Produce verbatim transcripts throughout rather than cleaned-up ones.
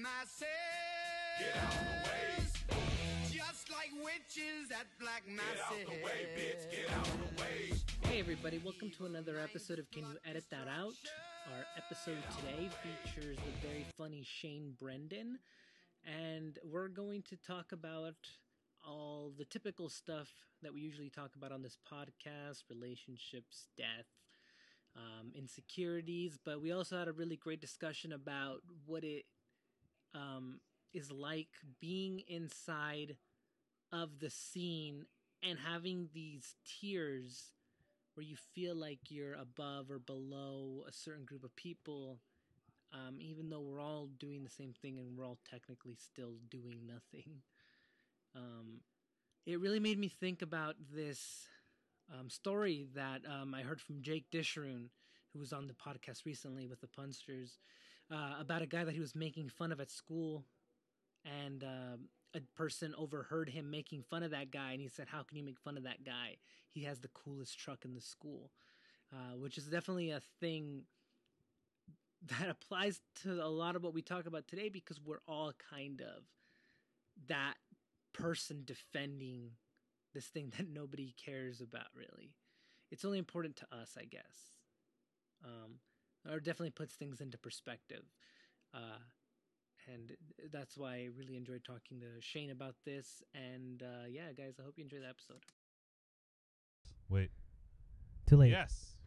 masses. Get out the way. Just like witches at black masses. Get out the way, bitch. Get out the way. Hey everybody, welcome to another episode of Can You Edit That Out? Our episode today features the very funny Shane Brendan, and we're going to talk about all the typical stuff that we usually talk about on this podcast: relationships, death, um, insecurities, but we also had a really great discussion about what it um, is like being inside of the scene and having these tiers where you feel like you're above or below a certain group of people, um, even though we're all doing the same thing and we're all technically still doing nothing. Um, it really made me think about this um, story that um, I heard from Jake Disharoon, who was on the podcast recently with the Punsters, uh, about a guy that he was making fun of at school, and uh, a person overheard him making fun of that guy, and he said, "How can you make fun of that guy? He has the coolest truck in the school," uh, which is definitely a thing that applies to a lot of what we talk about today, because we're all kind of that person defending this thing that nobody cares about, really. It's only important to us, I guess. Um, or definitely puts things into perspective. Uh, and that's why I really enjoyed talking to Shane about this. And uh, yeah, guys, I hope you enjoy the episode. Wait. Too late. Yes.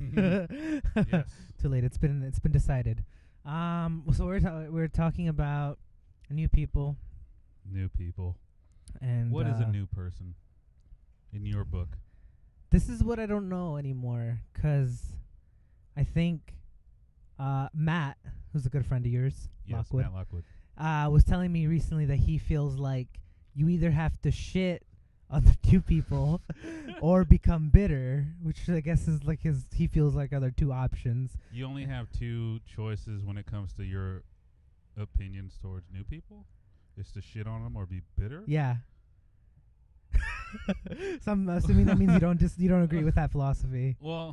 Yes. Too late. It's been it's been decided. Um. So we're ta- we're talking about new people. New people. And What is uh, a new person in your book? This is what I don't know anymore, because I think uh, Matt, who's a good friend of yours, Yes, Lockwood, Matt Lockwood. uh, was telling me recently that he feels like you either have to shit on the new people or become bitter, which I guess is like his. He feels like are their two options. You only have two choices when it comes to your opinions towards new people. It's to shit on them or be bitter. Yeah. So I'm assuming that means you don't just you don't agree with that philosophy. Well,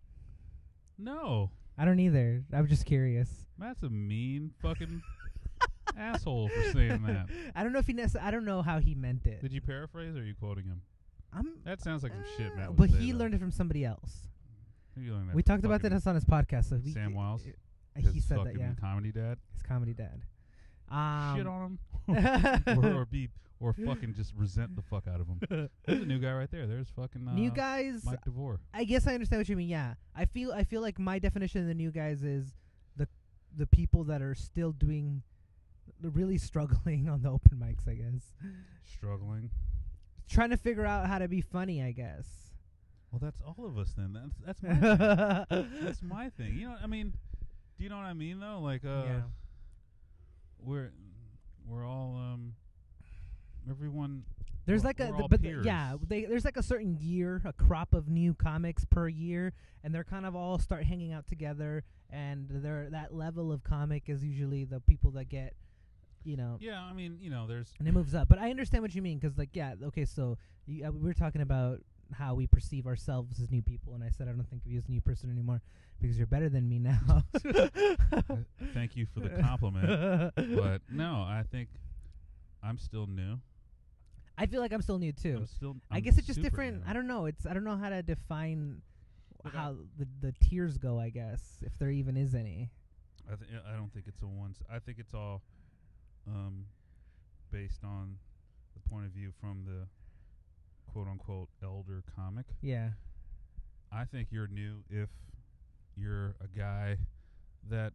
no. I don't either. I'm just curious. Matt's a mean fucking asshole for saying that. I don't know if he nec- I don't know how he meant it. Did you paraphrase or are you quoting him? I'm, That sounds like some shit Matt uh, would but say, he though. learned it from somebody else. Who you learned that We from? talked about Fucking that on his podcast. So we, Sam Wiles? uh, he His said that, fucking yeah. comedy dad. His comedy dad. Um, Shit on him. or, or be or fucking just resent the fuck out of him. There's a new guy right there. There's fucking uh, new guys. Mike DeVore. I guess I understand what you mean. Yeah, I feel I feel like my definition of the new guys is the the people that are still doing, the really struggling on the open mics. I guess Struggling. trying to figure out how to be funny. I guess. Well, that's all of us then. That's that's my thing. That's my thing. You know, I mean, do you know what I mean though? Like, uh, yeah. we're we're all um, everyone. There's we're- like a we're the, all but peers. yeah, they, there's like a certain year, a crop of new comics per year, and they're kind of all start hanging out together, and they're that level of comic is usually the people that get, you know, Yeah, I mean, you know, there's and it moves up. But I understand what you mean, because like yeah, okay, so you, uh, we were talking about how we perceive ourselves as new people, and I said I don't think of you as a new person anymore because you're better than me now. thank you for the compliment, but no, I think I'm still new. I feel like I'm still new too. I'm still. I I'm guess it's just super different. new. I don't know. It's I don't know how to define Look, how the the tiers go. I guess if there even is any. I th- I don't think it's a one. I think it's all um, based on the point of view from the quote unquote elder comic. Yeah. I think you're new if you're a guy that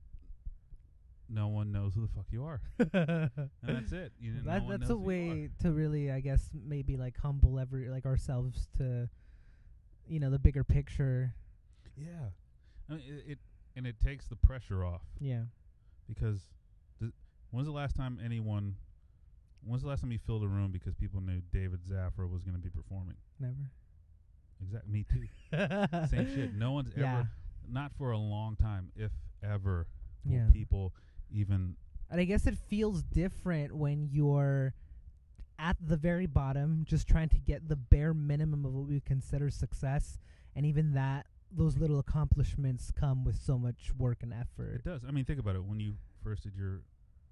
no one knows who the fuck you are, and that's it. You know, that no one that's knows a who you way are. to really, I guess, maybe like humble every like ourselves to, you know, the bigger picture. Yeah, I mean, it, it and it takes the pressure off Yeah. because th- when's the last time anyone? When's the last time you filled a room because people knew David Zaffra was going to be performing? Never. Exactly. Me too. Same shit. No one's Yeah. ever, not for a long time, if ever, will Yeah. people even. And I guess it feels different when you're at the very bottom, just trying to get the bare minimum of what we consider success, and even that, those little accomplishments come with so much work and effort. It does. I mean, think about it. When you first did your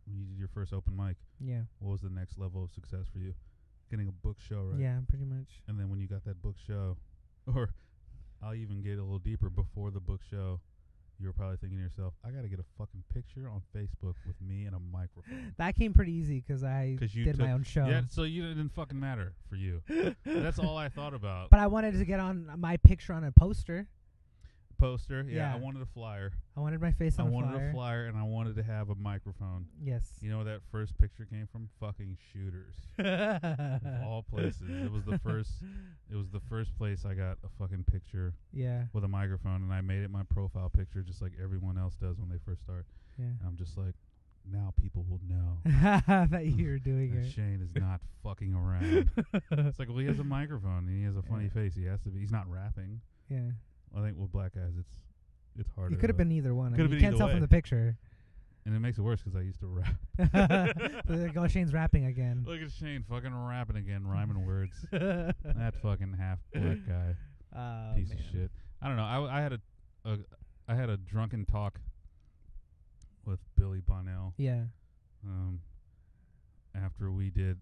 when you did your first open mic, Yeah. what was the next level of success for you? Getting a book show, right? Yeah, pretty much. And then when you got that book show, or I'll even get a little deeper, before the book show, you were probably thinking to yourself, I got to get a fucking picture on Facebook with me and a microphone. That came pretty easy because I 'Cause you did my took- own show. Yeah, so you didn't fucking matter for you. That's all I thought about. But I wanted to get on my picture on a poster. Poster, yeah, Yeah. I wanted a flyer. I wanted my face I on a wanted flyer. a flyer, and I wanted to have a microphone. Yes. You know where that first picture came from? Fucking Shooters. Of all places. It was the first it was the first place I got a fucking picture Yeah. with a microphone, and I made it my profile picture just like everyone else does when they first start. Yeah. And I'm just like, now people will know that you're doing that it. Shane is not fucking around. It's like, well, he has a microphone and he has a funny Yeah. face. He has to be. He's not rapping. Yeah. I think with black guys, it's it's harder. It could have to- been either one. I Could've mean, been you can't either tell from way. the picture. and it makes it worse because I used to rap. They're like, oh, Shane's rapping again. Look at Shane fucking rapping again, rhyming words. That fucking half black guy. Oh, Piece man. of shit. I don't know. I, I had a, a I had a drunken talk with Billy Bonnell Yeah. um, after we did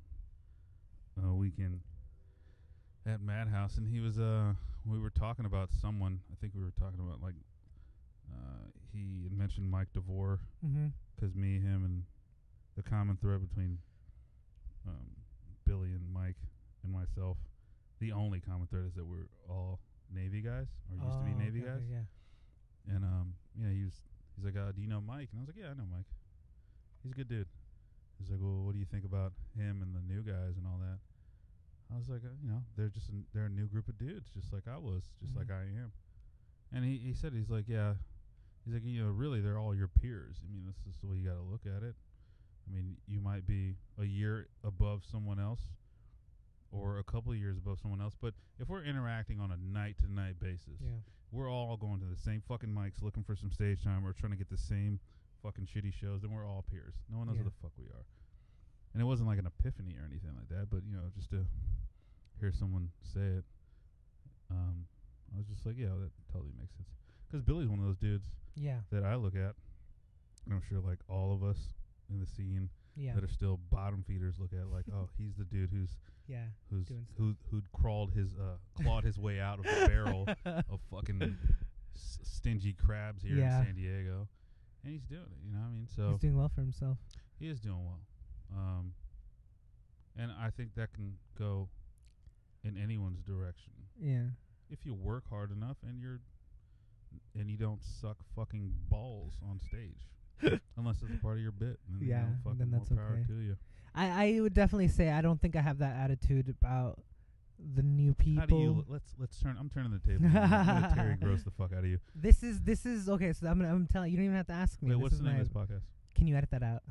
a weekend at Madhouse, and he was uh we were talking about someone. I think we were talking about like uh, he had mentioned Mike DeVore Mm-hmm. because me, him, and the common thread between um, Billy and Mike and myself, the only common thread is that we're all Navy guys, or used to be Navy okay, guys. Yeah. And um, yeah, he was. He's like, uh, "Do you know Mike?" And I was like, "Yeah, I know Mike. He's a good dude." He's like, "Well, what do you think about him and the new guys and all that?" I was like, uh, "You know, they're just an, they're a new group of dudes, just like I was, just Mhm. like I am." And he he said, he's like, "Yeah." He's like, you know, really, they're all your peers. I mean, this is the way you got to look at it. I mean, you might be a year above someone else or a couple of years above someone else, but if we're interacting on a night-to-night basis, Yeah. we're all going to the same fucking mics looking for some stage time. We're trying to get the same fucking shitty shows, then we're all peers. No one knows Yeah. who the fuck we are. And it wasn't like an epiphany or anything like that, but, you know, just to hear someone say it, um, I was just like, yeah, that totally makes sense. Because Billy's one of those dudes Yeah. that I look at, and I'm sure like all of us in the scene Yeah. that are still bottom feeders look at like, oh, he's the dude who's Yeah. who's Doing stuff. who who'd crawled his uh clawed his way out of a barrel of fucking s- stingy crabs here Yeah. in San Diego, and he's doing it. You know what I mean? So He's doing well for himself. he is doing well, um, and I think that can go in anyone's direction Yeah. if you work hard enough and you're and you don't suck fucking balls on stage. Unless it's a part of your bit. And then, you Yeah, know, and fucking then that's more power okay. to you. I, I would definitely say I don't think I have that attitude about the new people. How do you l- let's let's turn I'm turning the table. I'm gonna Terry Gross the fuck out of you. This is this is okay. So I'm gonna, I'm telling you. You don't even have to ask me. Wait, this what's is the name my, of this podcast? Can you edit that out?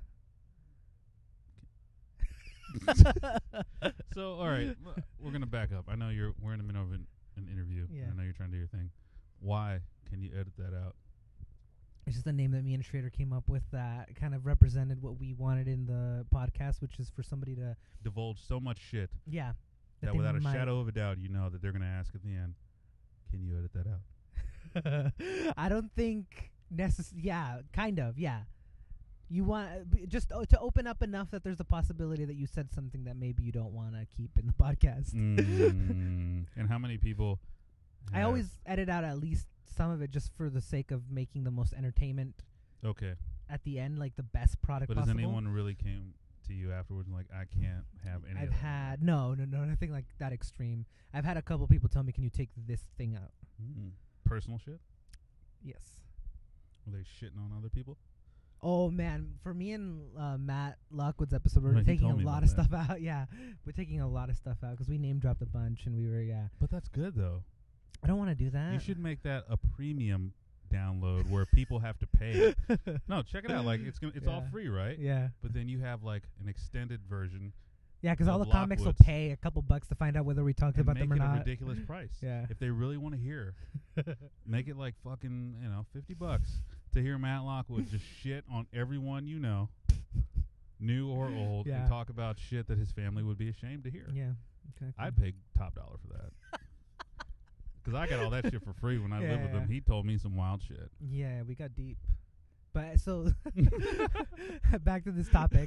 So all right, l- we're gonna back up. I know you're we're in the middle of an, an interview. Yeah. I know you're trying to do your thing. Why can you edit that out? It's just a name that me and Schrader came up with that kind of represented what we wanted in the podcast, which is for somebody to Divulge so much shit yeah. that they without a might- shadow of a doubt, you know that they're gonna ask at the end, "Can you edit that out?" I don't think necess- yeah, kind of, yeah. You want uh, b- just o- to open up enough that there's a possibility that you said something that maybe you don't want to keep in the podcast. Mm. And how many people? I have- always edit out at least some of it just for the sake of making the most entertainment okay. at the end, like the best product But has possible. anyone really came to you afterwards and like, I can't have any? I've of that? had no, no, no, nothing like that extreme. I've had a couple people tell me, "Can you take this thing out?" Mm. Personal shit. Yes. Were they shitting on other people? Oh man, for me and uh, Matt Lockwood's episode, we're Right, he taking a told me lot about of that. stuff out. Yeah, we're taking a lot of stuff out because we name dropped a bunch, and we were yeah. But that's good though. I don't want to do that. You should make that a premium download where people have to pay. No, check it out. Like it's gonna, it's all Yeah. free, right? Yeah, But then you have like an extended version yeah, because all Of the comics will Lockwood's. pay a couple bucks to find out whether we talked and about make them or it a not. ridiculous price. Yeah. If they really want to hear, make it like fucking you know fifty bucks to hear Matt Lockwood just shit on everyone you know, new or old, Yeah. and talk about shit that his family would be ashamed to hear. Yeah, exactly. I'd pay top dollar for that. Because I got all that shit for free when I lived with Yeah. him. He told me some wild shit. Yeah, we got deep. But so back to this topic.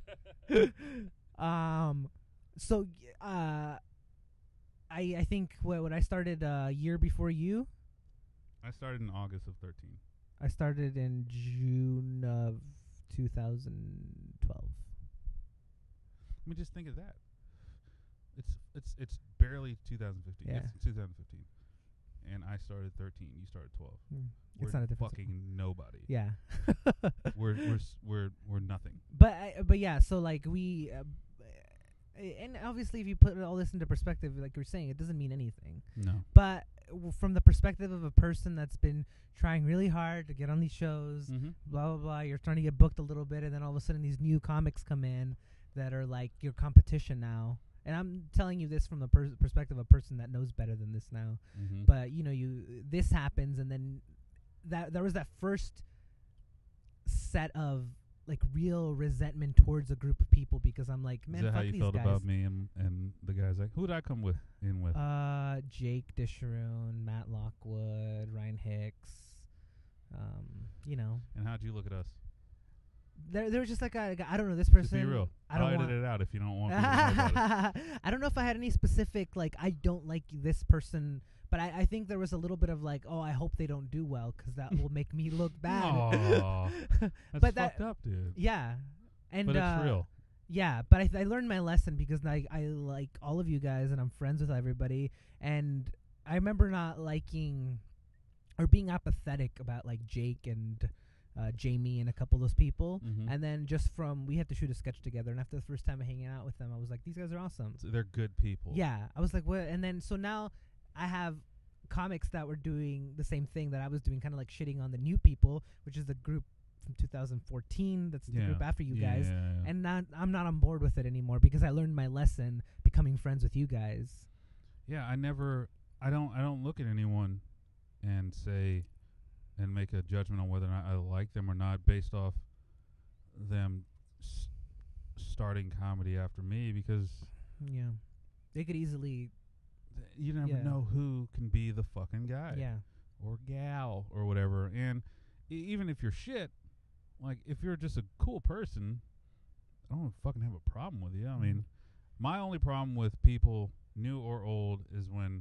um, so uh, I I think what when I started a year before you. I started in August of thirteen. I started in June of two thousand twelve. I mean, just think of that. It's it's it's barely two thousand fifteen. Yeah. It's two thousand fifteen, and I started thirteen. You started twelve. Mm. We're It's not a difference. fucking nobody. Yeah. we're we're s- we're we're nothing. But I, but yeah, so like we, uh, b- and obviously if you put all this into perspective, like you're saying, it doesn't mean anything. No. But w- from the perspective of a person that's been trying really hard to get on these shows, Mm-hmm. blah blah blah, you're trying to get booked a little bit, and then all of a sudden these new comics come in that are like your competition now. And I'm telling you this from the pers- perspective of a person that knows better than this now. Mm-hmm. But you know, you this happens, and then that there was that first set of like real resentment towards a group of people because I'm like, man, Is that fuck how you these felt guys. about me and and the guys? Like, who did I come with in with? Uh, Jake Disharoon, Matt Lockwood, Ryan Hicks. Um, you know, and how'd you look at us? there there was just like a, like a I don't know this Just person. be real. I don't I'll want. edit it out if you don't want people to know about it. I don't know if I had any specific like I don't like this person, but I, I think there was a little bit of like, oh, I hope they don't do well because that will make me look bad. Aw, that's But that- fucked up, dude. Yeah, and But it's uh, real. Yeah, but I, th- I learned my lesson because I I like all of you guys and I'm friends with everybody, and I remember not liking or being apathetic about like Jake and uh, Jamie and a couple of those people. Mm-hmm. And then just from we had to shoot a sketch together, and after the first time of hanging out with them, I was like, these guys are awesome. So they're good people. Yeah, I was like, what? And then so now I have comics that were doing the same thing that I was doing, kind of like shitting on the new people, which is the group from two thousand fourteen. That's the Yeah. group after you Yeah, guys. yeah, yeah. And not, I'm not on board with it anymore because I learned my lesson becoming friends with you guys. Yeah, I never, I don't, I don't look at anyone and say, and make a judgment on whether or not I like them or not based off them s- starting comedy after me because Yeah, they could easily. th- you never Yeah. know who can be the fucking guy Yeah, or gal or whatever. And e- even if you're shit, like if you're just a cool person, I don't fucking have a problem with you. I mean, my only problem with people, new or old, is when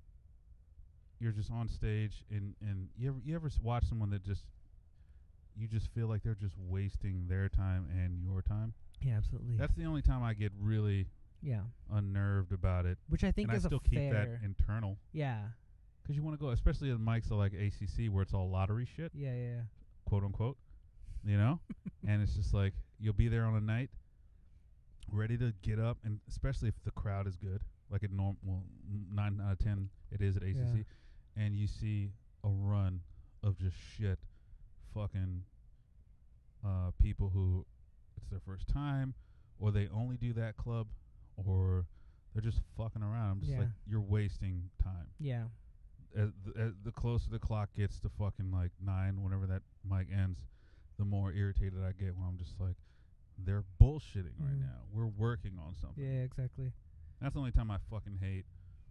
you're just on stage and, and you ever you ever s- watch someone that just you just feel like they're just wasting their time and your time. yeah, absolutely. That's the only time I get really yeah, unnerved about it. which I think and I is still a keep fair. that internal yeah, because you want to go, especially at mics like A C C where it's all lottery shit, yeah, yeah, yeah. quote unquote, you know. And it's just like you'll be there on a night ready to get up, and especially if the crowd is good, like at norm well n- nine out of ten it is at A C C. Yeah. And you see a run of just shit fucking uh, people who it's their first time, or they only do that club, or they're just fucking around. I'm just Yeah. like, you're wasting time. Yeah, As the, as the closer the clock gets to fucking like nine, whenever that mic ends, the more irritated I get when I'm just like, they're bullshitting right Mhm. now. We're working on something. yeah, exactly. That's the only time I fucking hate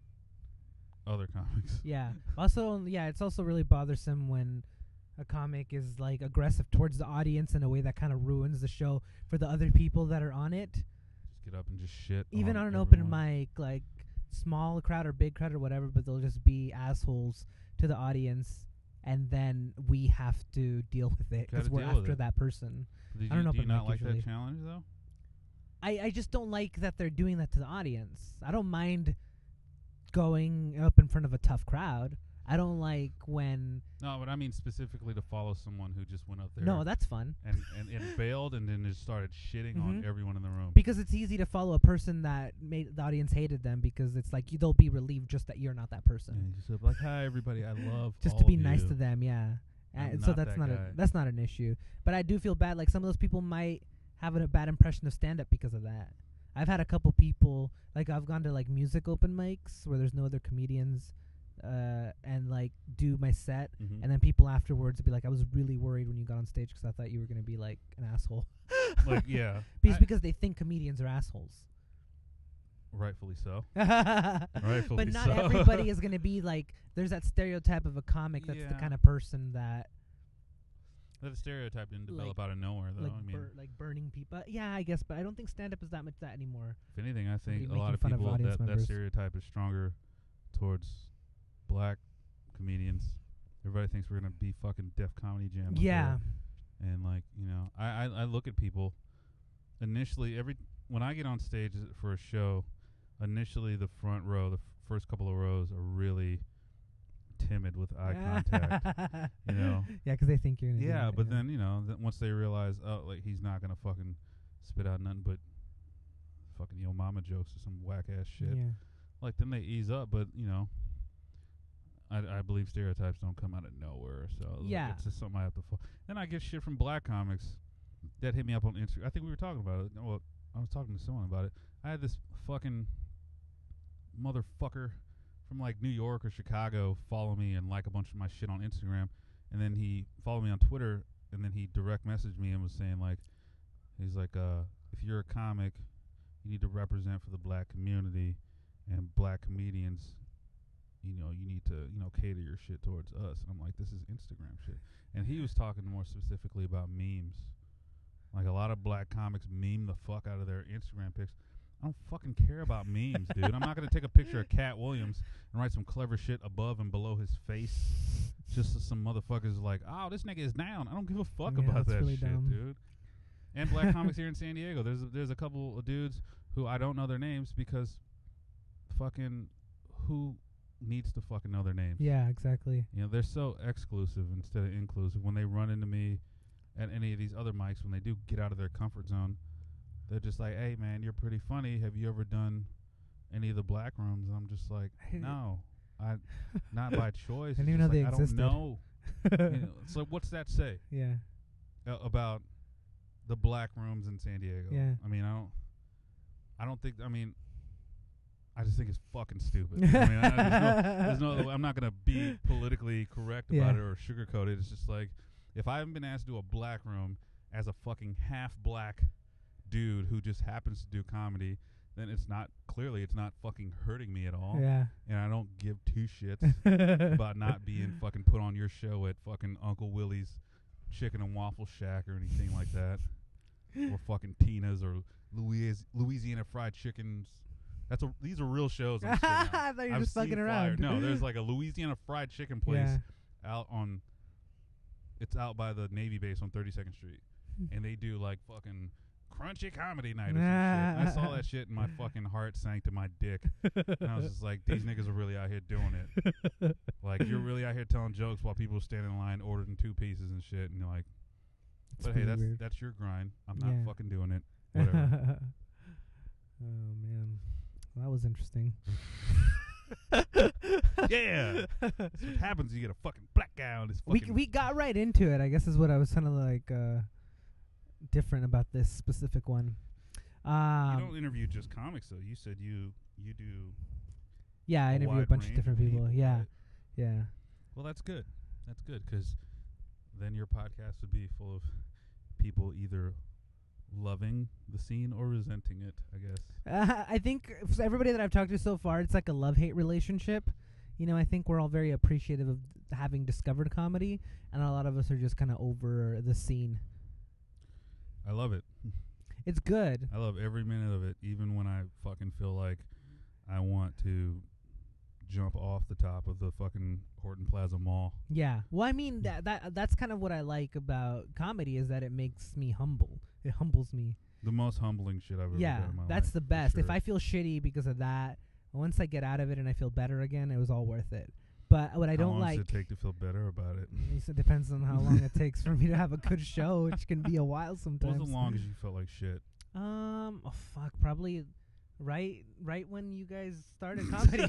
other comics. Yeah. Also, yeah, it's also really bothersome when a comic is like aggressive towards the audience in a way that kind of ruins the show for the other people that are on it. Just get up and just shit. Even on an everyone. open mic, like small crowd or big crowd or whatever, but they'll just be assholes to the audience, and then we have to deal with it because Gotta we're deal with after it. that person. Did I don't you, know do if you I'm not like like usually- that challenge though? I, I just don't like that they're doing that to the audience. I don't mind going up in front of a tough crowd. I don't like when No, but I mean specifically to follow someone who just went up there. no, that's fun. and, and, and bailed and then just started shitting on Mhm. everyone in the room. Because it's easy to follow a person that made the audience hated them because it's like you, they'll be relieved just that you're not that person. And just like, hi everybody, I love Just all to be of nice you. to them, yeah. I'm And so not that's that not guy. a that's not an issue. But I do feel bad. Like some of those people might have a bad impression of stand up because of that. I've had a couple people like I've gone to like music open mics where there's no other comedians, uh, and like do my set, Mhm. and then people afterwards will be like, I was really worried when you got on stage because I thought you were gonna be like an asshole. Like, yeah, because I- because they think comedians are assholes. rightfully so. But Rightfully not so. everybody is gonna be like. There's that stereotype of a comic that's the Yeah. kind of person that. That stereotype didn't Like- develop out of nowhere, though. like I mean, bur- like burning people. Yeah, I guess, but I don't think stand up is that much that anymore. if anything, I think Somebody a lot making of fun of people audience that, that members. stereotype is stronger towards black comedians. Everybody thinks we're gonna be fucking Def Comedy Jam. up Yeah. there. And like you know, I, I I look at people. Initially, every when I get on stage for a show, initially the front row, the f- first couple of rows are really timid with eye contact. You know. Yeah, because they think you're gonna. do Yeah, it, but then you know, th- once they realize, oh, like he's not gonna fucking spit out nothing but fucking yo mama jokes or some whack ass shit. Yeah. Like then they ease up, but you know, I, I believe stereotypes don't come out of nowhere. So like, Yeah. it's just something I have to. Fo- then I get shit from black comics that hit me up on Instagram. I think we were talking about it. Well, I was talking to someone about it. I had this fucking motherfucker from like New York or Chicago follow me and like a bunch of my shit on Instagram, and then he followed me on Twitter, and then he direct messaged me and was saying like, he's like, uh, if you're a comic, you need to represent for the black community, and black comedians, you know, you need to, you know, cater your shit towards us. And I'm like, this is Instagram shit. And he was talking more specifically about memes. Like a lot of black comics meme the fuck out of their Instagram pics. I don't fucking care about memes, dude. I'm not gonna take a picture of Cat Williams and write some clever shit above and below his face, just so some motherfuckers like, oh, this nigga is down. I don't give a fuck Yeah, about that's that really shit, dumb. dude. And black comics here in San Diego. There's a, there's a couple of dudes who I don't know their names because fucking who needs to fucking know their names? Yeah, exactly. You know, they're so exclusive instead of inclusive. When they run into me at any of these other mics, when they do get out of their comfort zone, they're just like, hey, man, you're pretty funny. Have you ever done any of the black rooms? And I'm just like, no, I not by choice. I didn't It's even know just they like, existed. I don't know. You know, so what's that say Yeah. uh, about the black rooms in San Diego? Yeah. I mean, I don't, I don't think, I mean, I just think it's fucking stupid. I mean, I, there's no, there's no, I'm not going to be politically correct Yeah. about it or sugarcoat it. It's just like, if I haven't been asked to do a black room as a fucking half black dude who just happens to do comedy, then it's not, clearly it's not fucking hurting me at all. Yeah. And I don't give two shits about not being fucking put on your show at fucking Uncle Willie's Chicken and Waffle Shack or anything like that. Or fucking Tina's or Louis- Louisiana Fried Chicken's. That's a, these are real shows. I'm spitting out. I thought you were I've just fucking seen around. flyer- No, there's like a Louisiana Fried Chicken place Yeah. out on, it's out by the Navy base on thirty-second Street. And they do like fucking crunchy comedy night or some shit. I saw that shit and my fucking heart sank to my dick. And I was just like, these niggas are really out here doing it. Like, you're really out here telling jokes while people are standing in line ordering two pieces and shit. And you're like, It's but hey, really that's weird. that's your grind. I'm not Yeah. fucking doing it. Whatever. Oh man, that was interesting. Yeah. That's what happens. You get a fucking black guy on this we fucking. we got right into it. I guess is what I was kind of like uh, different about this specific one. Um, you don't interview just comics though. You said you you do. yeah, I a interview a wide bunch of range different people. Yeah, right? yeah. Well, that's good. That's good because then your podcast would be full of people either loving the scene or resenting it, I guess. Uh, I think f- everybody that I've talked to so far, it's like a love-hate relationship. You know, I think we're all very appreciative of having discovered comedy, and a lot of us are just kind of over the scene. I love it. It's good. I love every minute of it, even when I fucking feel like I want to jump off the top of the fucking Horton Plaza Mall. Yeah. Well, I mean that that that's kind of what I like about comedy is that it makes me humble. It humbles me. The most humbling shit I've ever Yeah, done in my life. that's the for best. If sure. I feel shitty because of that, once I get out of it and I feel better again, it was all worth it. But what I How don't long like, does it take to feel better about it? it depends on how long it takes for me to have a good show, which can be a while What sometimes. was the longest you felt like shit? Um, oh fuck, probably right, right when you guys started comedy.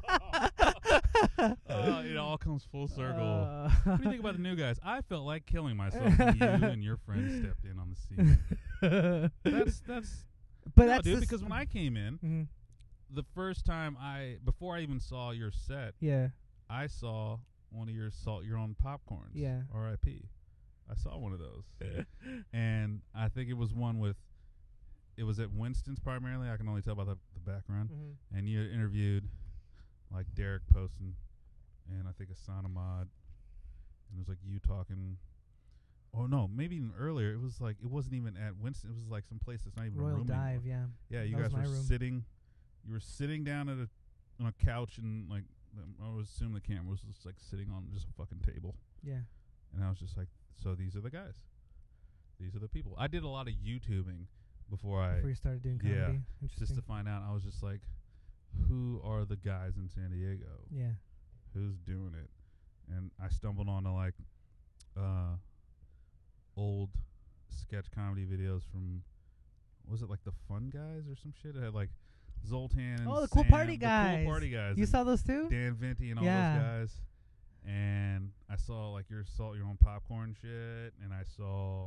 Uh, it all comes full circle. Uh, What do you think about the new guys? I felt like killing myself when you and your friends stepped in on the scene. That's that's but no, that's dude. the s- Because when I came in, Mhm. the first time I before I even saw your set, yeah, I saw one of your salt your own popcorns. Yeah. R I P I saw one of those, and I think it was one with. It was at Winston's primarily. I can only tell by the, the background. Mhm. And you interviewed like Derek Poston and I think Asana Mod, and it was like you talking oh no, maybe even earlier. It was like it wasn't even at Winston. It was like some place that's not even a Royal room Dive, anymore. yeah. Yeah, you That was guys were my room. sitting. You were sitting down at a on a couch and like um, I would assume the camera was just like sitting on just a fucking table. Yeah. And I was just like, so these are the guys. These are the people. I did a lot of YouTubing before I Before you started doing comedy. yeah, Interesting. just to find out. I was just like, who are the guys in San Diego? yeah. Who's doing it? And I stumbled onto like uh, old sketch comedy videos from, was it like the Fun Guys or some shit? It had like Zoltan and Oh, the Cool Sam, Party the Guys. Cool Party Guys. You and saw those too? Dan Venti and all Yeah. those guys. And I saw like your salt your own popcorn shit, and I saw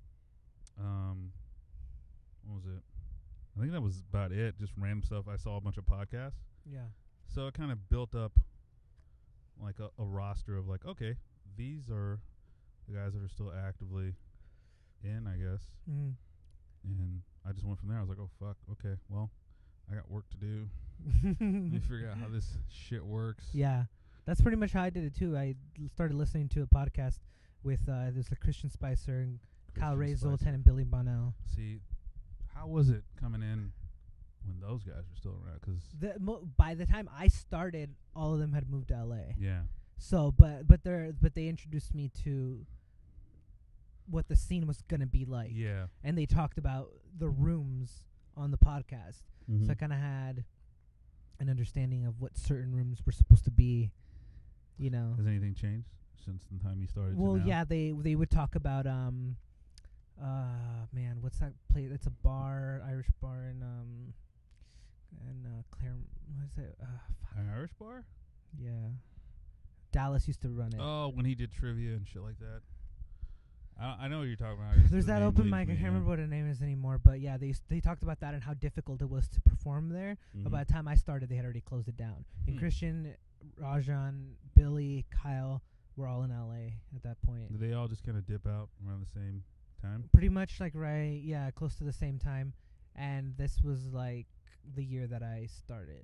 um what was it? I think that was about it. Just random stuff. I saw a bunch of podcasts. Yeah. So it kind of built up like a, a roster of like, okay, these are the guys that are still actively in, I guess. Mm. And I just went from there. I was like, oh fuck, okay, well, I got work to do. Let me figure out how this shit works. Yeah. That's pretty much how I did it too. I l- started listening to a podcast with uh there's a Christian Spicer and Kyle Christian Ray Spicer. Zoltan and Billy Bonnell. See, how was it coming in when those guys were still around? Because The mo- by the time I started, all of them had moved to L A. yeah, So, but but they but they introduced me to what the scene was gonna be like, yeah. and they talked about the rooms on the podcast. Mm-hmm. So I kind of had an understanding of what certain rooms were supposed to be. You know. Has anything changed since the time you started? to Well, now? yeah, they they would talk about um, uh, man, what's that place? It's a bar, Irish bar in um, in uh, Clare. What is it? Uh, fuck. An Irish bar? Yeah, Dallas used to run it. Oh, when he did trivia and shit like that. I, I know what you're talking about. There's The that name open leaves mic. I me, can't yeah. remember what the name is anymore, but yeah, they s- they talked about that and how difficult it was to perform there. But Mhm. by the time I started, they had already closed it down. And Hmm. Christian, Rajan, Billy, Kyle were all in L A at that point. Did they all just kind of dip out around the same time? Pretty much like right, yeah, close to the same time. And this was like the year that I started.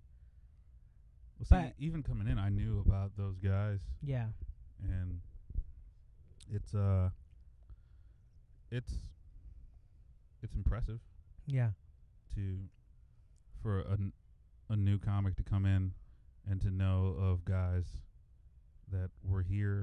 Well, see, But- even coming in, I knew about those guys, Yeah, and it's uh, it's it's impressive yeah, to for a, n- a new comic to come in and to know of guys that were here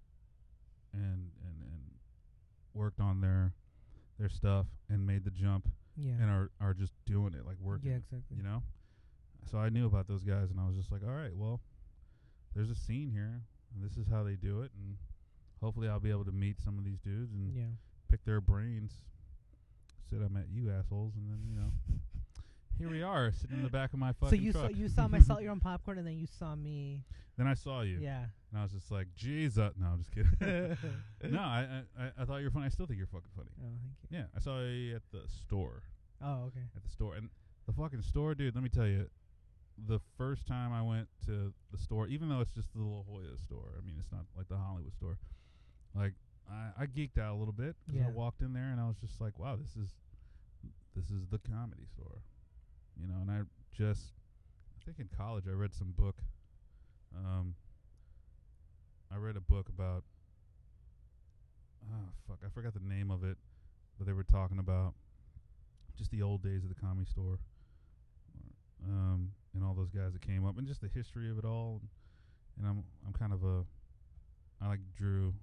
and and and worked on their their stuff and made the jump yeah, and are are just doing it, like working. yeah, exactly. You know? So I knew about those guys, and I was just like, all right, well, there's a scene here, and this is how they do it, and hopefully I'll be able to meet some of these dudes and Yeah, pick their brains. Said I met you assholes, and then, you know, here we are, sitting in the back of my so fucking you truck. saw you saw my salt your own popcorn, and then you saw me. Then I saw you, Yeah. and I was just like, jeez, uh, no, I'm just kidding. No, I, I I- I thought you were funny. I still think you're fucking funny. Oh, thank you. Yeah, I saw you at the store. Oh, okay. At the store. And the fucking store, dude, let me tell you, the first time I went to the store, even though it's just the La Jolla store, I mean, it's not like the Hollywood store, like, I, I geeked out a little bit because Yeah. I walked in there and I was just like, wow, this is this is the comedy store. You know, and I just, I think in college I read some book. Um, I read a book about, oh, fuck, I forgot the name of it, but they were talking about just the old days of the comedy store, um, and all those guys that came up, and just the history of it all. And, and I'm I'm kind of a, I like drew.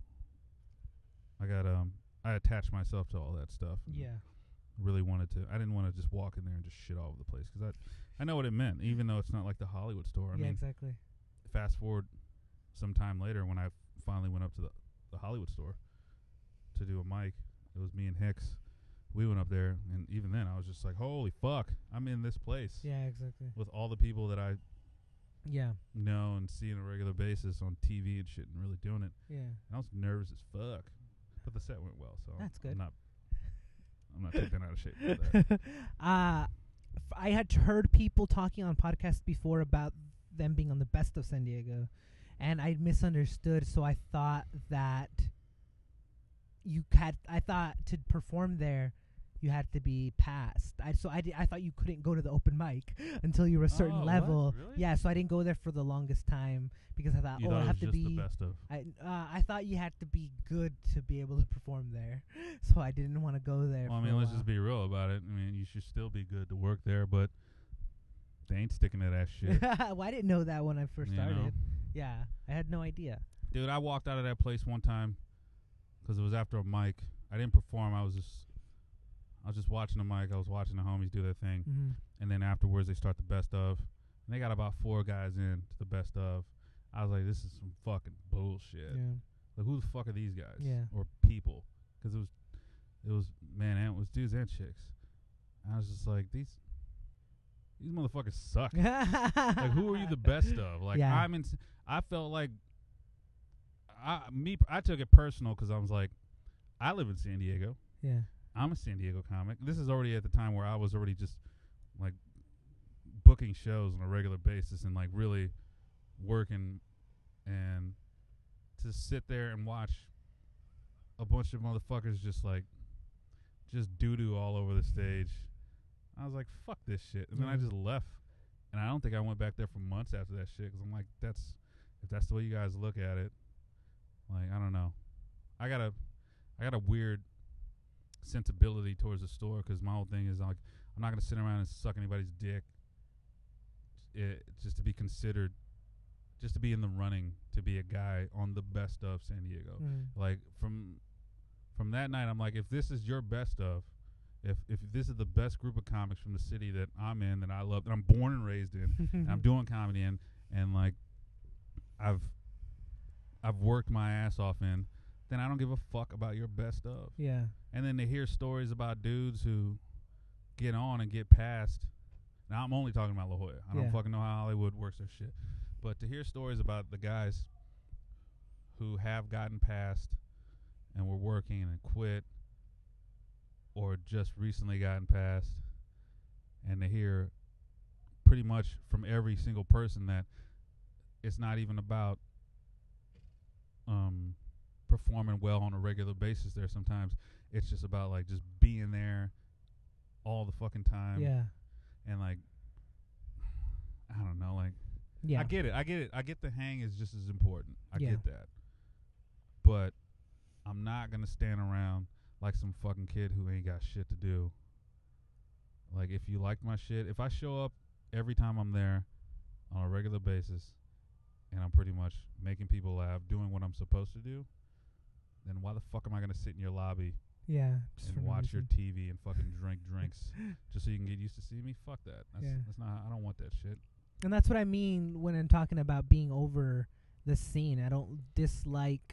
I got um I attached myself to all that stuff. and Yeah. Really wanted to. I didn't want to just walk in there and just shit all over the place because I I know what it meant, even though it's not like the Hollywood store. I yeah, mean, exactly. fast forward some time later when I f- finally went up to the the Hollywood store to do a mic. It was me and Hicks. We went up there, and even then, I was just like, "Holy fuck! I'm in this place Yeah, exactly. with all the people that I Yeah, know and see on a regular basis on T V and shit, and really doing it." yeah. And I was nervous as fuck, but the set went well, so That's good. I'm not, I'm not taken out of shape for that. uh, f- I had heard people talking on podcasts before about them being on the Best of San Diego, and I misunderstood. So I thought that you had. I thought to perform there, you had to be passed. I so I, di- I thought you couldn't go to the open mic until you were a certain Oh, what? level. Really? Yeah, so I didn't go there for the longest time because I thought, You oh, thought I it have was to just be. the best of. I uh, I thought you had to be good to be able to perform there, so I didn't want to go there. Well, I for mean, a let's while. just be real about it. I mean, you should still be good to work there, but they ain't sticking to that shit. well, I didn't know that when I first You started. know? Yeah, I had no idea. Dude, I walked out of that place one time because it was after a mic. I didn't perform. I was just, I was just watching the mic. I was watching the homies do their thing, Mm-hmm. and then afterwards they start the best of, and they got about four guys in to the best of. I was like, this is some fucking bullshit. Yeah. Like, who the fuck are these guys? Yeah. Or people? Because it was, it was man, and it was dudes and chicks. And I was just like, these, these motherfuckers suck. Like, who are you the best of? Like, Yeah. I'm in. I felt like, I me I took it personal because I was like, I live in San Diego. Yeah. I'm a San Diego comic. This is already at the time where I was already just like booking shows on a regular basis and like really working, and to sit there and watch a bunch of motherfuckers just like just doo doo all over the stage. I was like, fuck this shit. And then I Yeah. just left. And I don't think I went back there for months after that shit because I'm like, that's, if that's the way you guys look at it, like, I don't know. I got a, I got a weird sensibility towards the store because my whole thing is like, I'm not going to sit around and suck anybody's dick it, just to be considered, just to be in the running to be a guy on the best of San Diego. Mm. Like, from from that night, I'm like, if this is your best of, if if this is the best group of comics from the city that I'm in, that I love, that I'm born and raised in, and I'm doing comedy in, and like I've I've worked my ass off in, then I don't give a fuck about your best of. Yeah. And then to hear stories about dudes who get on and get past. Now I'm only talking about La Jolla. I don't Yeah. fucking know how Hollywood works their shit. But to hear stories about the guys who have gotten past and were working and quit, or just recently gotten past, and to hear pretty much from every single person that it's not even about um, performing well on a regular basis there sometimes. It's just about like just being there all the fucking time. Yeah. And like, I don't know, like, Yeah. I get it. I get it. I get the hang is just as important. I Yeah. get that. But I'm not going to stand around like some fucking kid who ain't got shit to do. Like, if you like my shit, if I show up every time I'm there on a regular basis and I'm pretty much making people laugh, doing what I'm supposed to do, then why the fuck am I going to sit in your lobby Yeah. Just for and no watch your reason. T V and fucking drink drinks just so you can get used to seeing me? Fuck that. That's, Yeah. that's not, I don't want that shit. And that's what I mean when I'm talking about being over the scene. I don't dislike.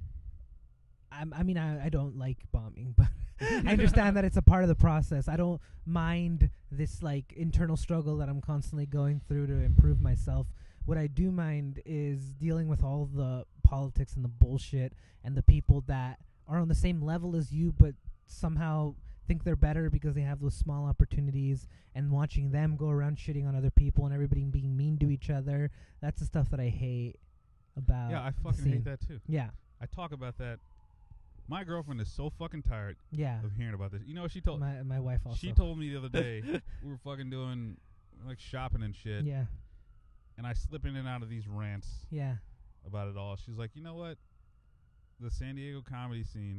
I'm, I mean, I, I don't like bombing, but I understand that it's a part of the process. I don't mind this like internal struggle that I'm constantly going through to improve myself. What I do mind is dealing with all the politics and the bullshit and the people that are on the same level as you, but somehow think they're better because they have those small opportunities, and watching them go around shitting on other people and everybody being mean to each other. That's the stuff that I hate about Yeah, I the fucking scene. hate that too. Yeah, I talk about that. My girlfriend is so fucking tired yeah. of hearing about this. You know what she told? My my wife also. She told me the other day we were fucking doing like shopping and shit, Yeah, and I slip in and out of these rants yeah, about it all. She's like, you know what? The San Diego comedy scene.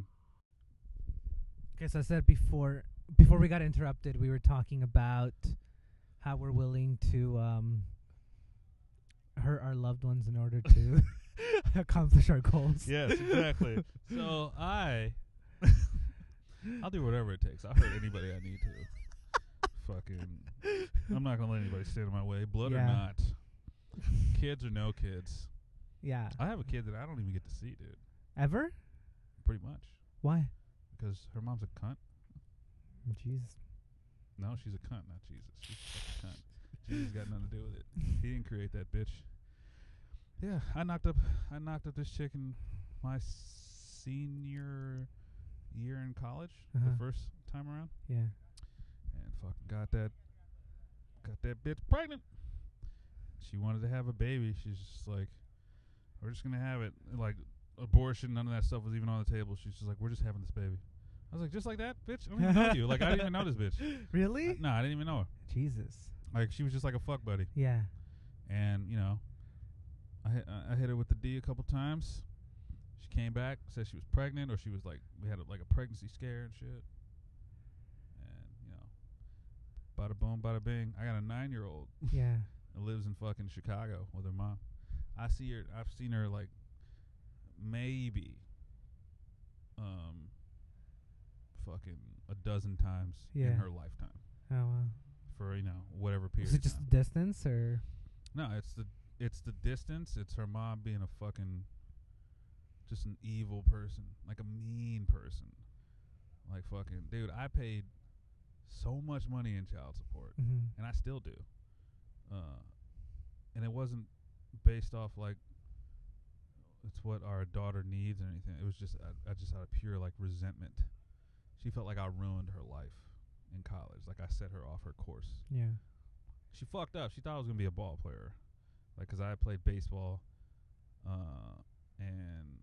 Okay, so I said before before we got interrupted, we were talking about how we're willing to um, hurt our loved ones in order to accomplish our goals. Yes, exactly. So I, I'll do whatever it takes. I'll hurt anybody I need to. Fucking, I'm not gonna let anybody stand in my way, blood or Yeah. not. Kids or no kids. Yeah. I have a kid that I don't even get to see, dude. Ever? Pretty much. Why? Because her mom's a cunt. Jesus. No, she's a cunt, not Jesus. She's a fucking cunt. Jesus got nothing to do with it. He didn't create that bitch. Yeah, I knocked up I knocked up this chick in my senior year in college, Uh-huh. the first time around, Yeah. and fucking got that got that bitch pregnant. She wanted to have a baby. She's just like, we're just gonna have it. Like, abortion, none of that stuff was even on the table. She's just like, we're just having this baby. I was like, just like that, bitch? I don't even know you. Like, I didn't even know this bitch. Really? I, no, I didn't even know her. Jesus. Like, she was just like a fuck buddy. Yeah. And, you know, I hit, I hit her with the D a couple times. She came back, said she was pregnant, or she was like, we had a, like a pregnancy scare and shit. And, you know, bada boom, bada bing. I got a nine-year-old Yeah. that lives in fucking Chicago with her mom. I see her, I've seen her like maybe um, fucking a dozen times Yeah. in her lifetime. Oh wow. For, you know, whatever period. Is it just of time. distance or? No, it's the it's the distance. It's her mom being a fucking, just an evil person, like a mean person, like fucking dude. I paid so much money in child support, Mm-hmm. and I still do. Uh, and it wasn't based off like it's what our daughter needs or anything. It was just I, I just out of pure like resentment. She felt like I ruined her life in college. Like I set her off her course. Yeah. She fucked up. She thought I was gonna be a ball player, like, cause I played baseball, uh, and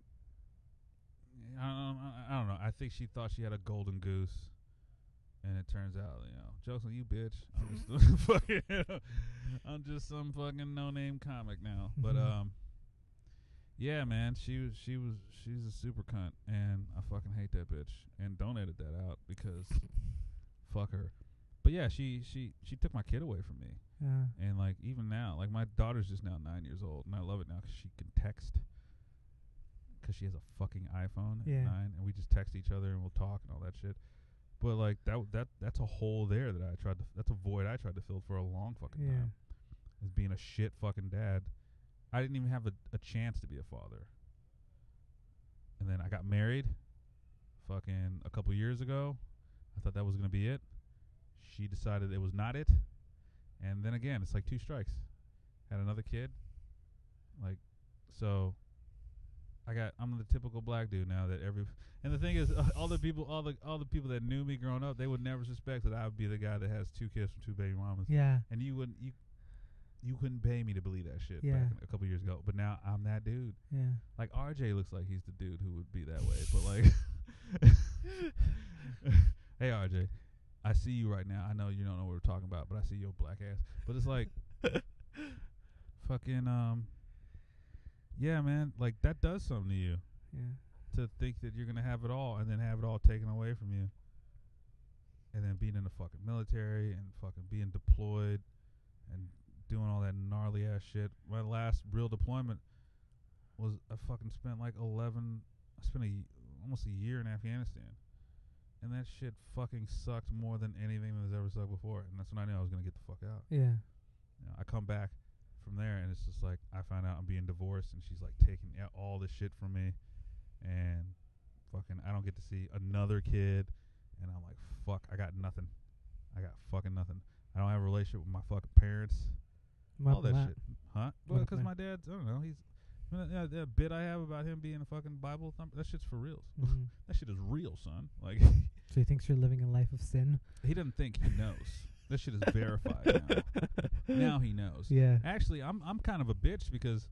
I don't, I don't know. I think she thought she had a golden goose, and it turns out, you know, jokes on you, bitch. I'm just fucking, I'm just some fucking no-name comic now. But um, yeah, man, she was, she was, she's a super cunt, and I fucking hate that bitch. And don't edit that out because fuck her. But yeah, she she she took my kid away from me. Yeah. And like even now, like my daughter's just now nine years old, and I love it now because she can text. Because she has a fucking iPhone at Yeah. nine, and we just text each other and we'll talk and all that shit. But like that that that's a hole there that I tried to that's a void I tried to fill for a long fucking Yeah. time. As being a shit fucking dad, I didn't even have a, a chance to be a father. And then I got married, fucking a couple years ago. I thought that was gonna be it. She decided it was not it. And then again, it's like two strikes. Had another kid. Like, so I got, I'm the typical black dude now that every, and the thing is, uh, all the people, all the, all the people that knew me growing up, they would never suspect that I would be the guy that has two kids from two baby mamas. Yeah. And you wouldn't, you, you couldn't pay me to believe that shit Yeah. back in, a couple years ago. But now I'm that dude. Yeah. Like R J looks like he's the dude who would be that way. But like, hey R J, I see you right now. I know you don't know what we're talking about, but I see your black ass. But it's like, fucking, um, yeah, man. Like that does something to you Yeah. to think that you're gonna have it all and then have it all taken away from you, and then being in the fucking military and fucking being deployed and doing all that gnarly ass shit. My last real deployment was I fucking spent like eleven. I spent a y- almost a year in Afghanistan. And that shit fucking sucked more than anything that's ever sucked before. And that's when I knew I was going to get the fuck out. Yeah. You know, I come back from there, and it's just like, I find out I'm being divorced, and she's like taking out all this shit from me. And fucking, I don't get to see another kid. And I'm like, fuck, I got nothing. I got fucking nothing. I don't have a relationship with my fucking parents. What all that happened shit. Huh? What Well, because happened? my dad, I don't know, he's, that, that bit I have about him being a fucking Bible thumper, that shit's for reals. Mhm. That shit is real, son. Like, So he thinks you're living a life of sin. he doesn't think he knows. This shit is verified now. Now he knows. Yeah. Actually, I'm I'm kind of a bitch because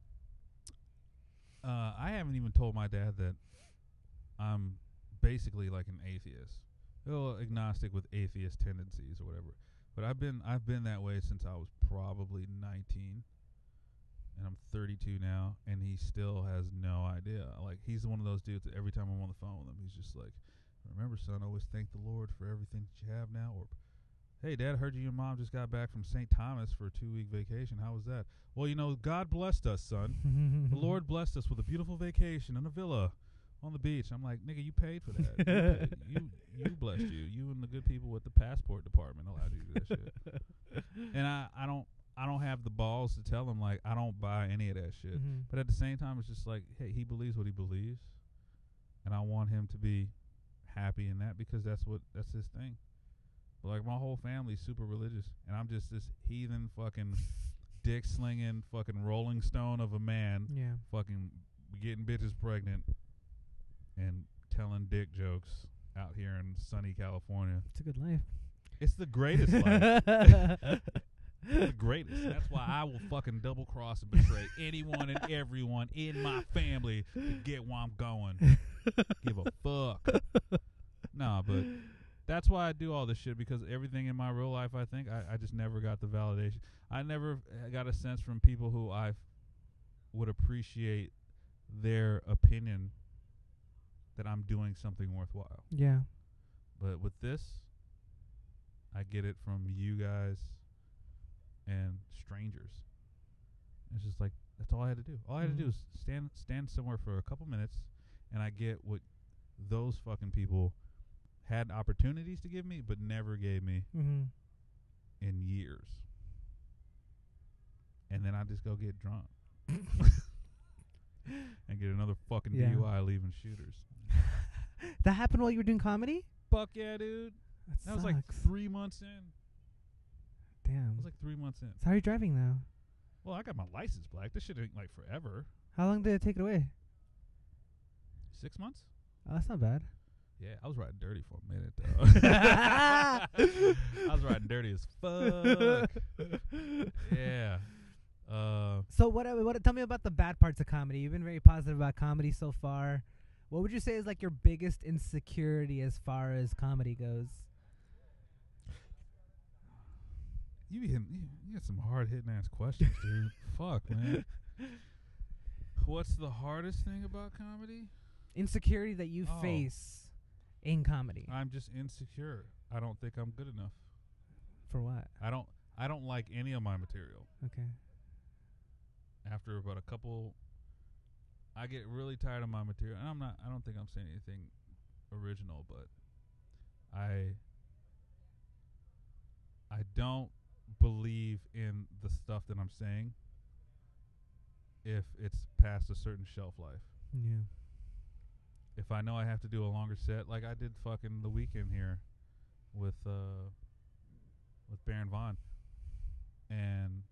uh, I haven't even told my dad that I'm basically like an atheist. Well, agnostic with atheist tendencies or whatever. But I've been I've been that way since I was probably nineteen. And I'm thirty-two now, and he still has no idea. Like, he's one of those dudes that every time I'm on the phone with him, he's just like, remember, son, always thank the Lord for everything that you have now. Or, hey, Dad, heard you and Mom just got back from Saint Thomas for a two-week vacation. How was that? Well, you know, God blessed us, son. The Lord blessed us with a beautiful vacation and a villa on the beach. I'm like, nigga, you paid for that. You, paid. you you blessed you. You and the good people with the passport department allowed you to do that shit. And I, I don't I don't have the balls to tell him, like, I don't buy any of that shit. Mhm. But at the same time, it's just like, hey, he believes what he believes, and I want him to be happy in that because that's what that's his thing. But like, my whole family's super religious, and I'm just this heathen fucking dick slinging fucking Rolling Stone of a man, Yeah. fucking getting bitches pregnant and telling dick jokes out here in sunny California. It's a good life. It's the greatest life. The greatest. That's why I will fucking double cross and betray anyone and everyone in my family to get where I'm going. Give a fuck. No, but that's why I do all this shit, because everything in my real life, I think, I, I just never got the validation. I never uh, got a sense from people who I f- would appreciate their opinion that I'm doing something worthwhile. Yeah. But with this, I get it from you guys and strangers. It's just like, that's all I had to do. All I had Mhm. to do is stand stand somewhere for a couple minutes, and I get what those fucking people had opportunities to give me, but never gave me Mm-hmm. in years. And then I just go get drunk and get another fucking Yeah. D U I leaving shooters. That happened while you were doing comedy? Fuck yeah, dude. That, That was like sucks. three months in. It Damn. was like three months in. So how are you driving now? Well, I got my license back. This shit ain't like forever. How long did it take it away? Six months? Oh, that's not bad. Yeah, I was riding dirty for a minute, though. I was riding dirty as fuck. Yeah. Uh, So what? What? Tell me about the bad parts of comedy. You've been very positive about comedy so far. What would you say is like your biggest insecurity as far as comedy goes? you be hitting, you, you got some hard hitting ass questions, dude. Fuck, man. What's the hardest thing about comedy? Insecurity that you Oh. face in comedy. I'm just insecure. I don't think I'm good enough. For what? I don't. I don't like any of my material. Okay. After about a couple, I get really tired of my material, and I'm not. I don't think I'm saying anything original, but I. I don't believe in the stuff that I'm saying if it's past a certain shelf life. Yeah. If I know I have to do a longer set, like I did fucking the weekend here with uh with Baron Vaughn, and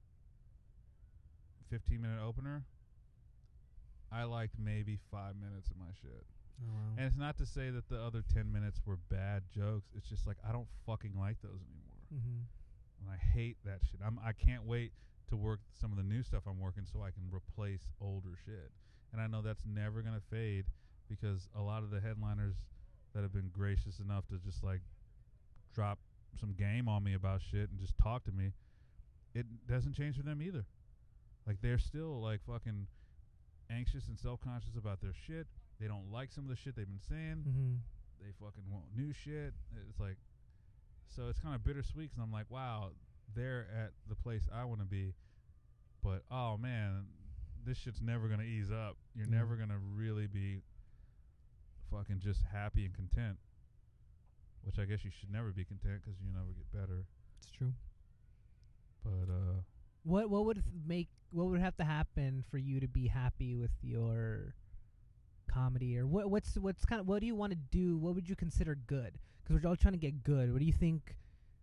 fifteen minute opener, I liked maybe five minutes of my shit. Oh wow. And it's not to say that the other ten minutes were bad jokes. It's just like I don't fucking like those anymore. Mm-hmm. And I hate that shit. I'm I can't wait to work some of the new stuff I'm working so I can replace older shit. And I know that's never gonna fade, because a lot of the headliners that have been gracious enough to just like drop some game on me about shit and just talk to me, it doesn't change for them either. Like they're still like fucking anxious and self-conscious about their shit. They don't like some of the shit they've been saying. Mm-hmm. They fucking want new shit. It's like, so it's kind of bittersweet, because I'm like, wow, they're at the place I want to be, but oh man, this shit's never gonna ease up. You're Yeah. never gonna really be fucking just happy and content, which I guess you should never be content, because you never get better. It's true. But uh, What what would th- make what would have to happen for you to be happy with your comedy, or what what's what's kind of what do you want to do? What would you consider good? Because we're all trying to get good. What do you think?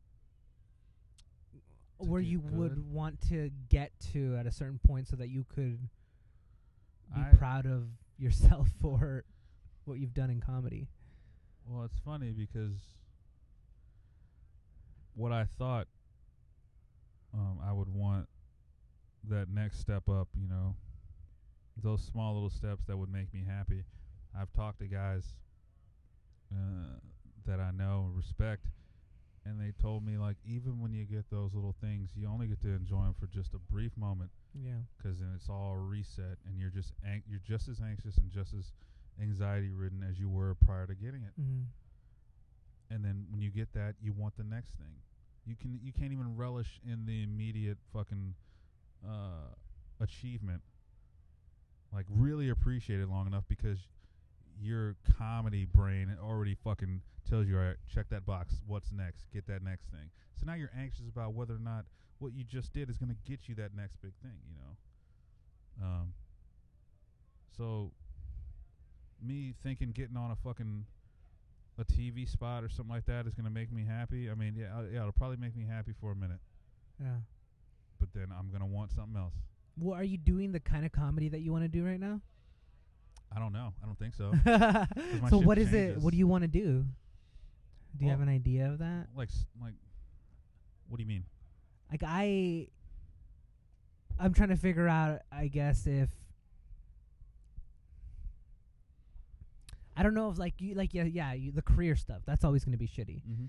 To Where get you would good? want to get to at a certain point, so that you could be I- proud of yourself for what you've done in comedy. well, it's funny because what I thought um, I would want that next step up, you know, those small little steps that would make me happy. I've talked to guys uh, that I know and respect, and they told me, like, even when you get those little things, you only get to enjoy them for just a brief moment, Yeah. because then it's all reset, and you're just ang- you're just as anxious and just as anxiety ridden as you were prior to getting it. Mm-hmm. And then when you get that, you want the next thing. You can you can't even relish in the immediate fucking uh, achievement. Like really appreciate it long enough, because your comedy brain already fucking tells you, all right, check that box. What's next? Get that next thing. So now you're anxious about whether or not what you just did is going to get you that next big thing, you know? Um. So me thinking getting on a fucking a T V spot or something like that is going to make me happy. I mean, yeah, uh, yeah, it'll probably make me happy for a minute, Yeah. but then I'm going to want something else. Well, are you doing the kind of comedy that you want to do right now? I don't know. I don't think so. my So shit what is it? changes. What do you want to do? Do you have Well, an idea of that? like, s- like, what do you mean? Like I, I'm trying to figure out. I guess if I don't know if like you like yeah yeah you, the career stuff that's always going to be shitty. Mm-hmm.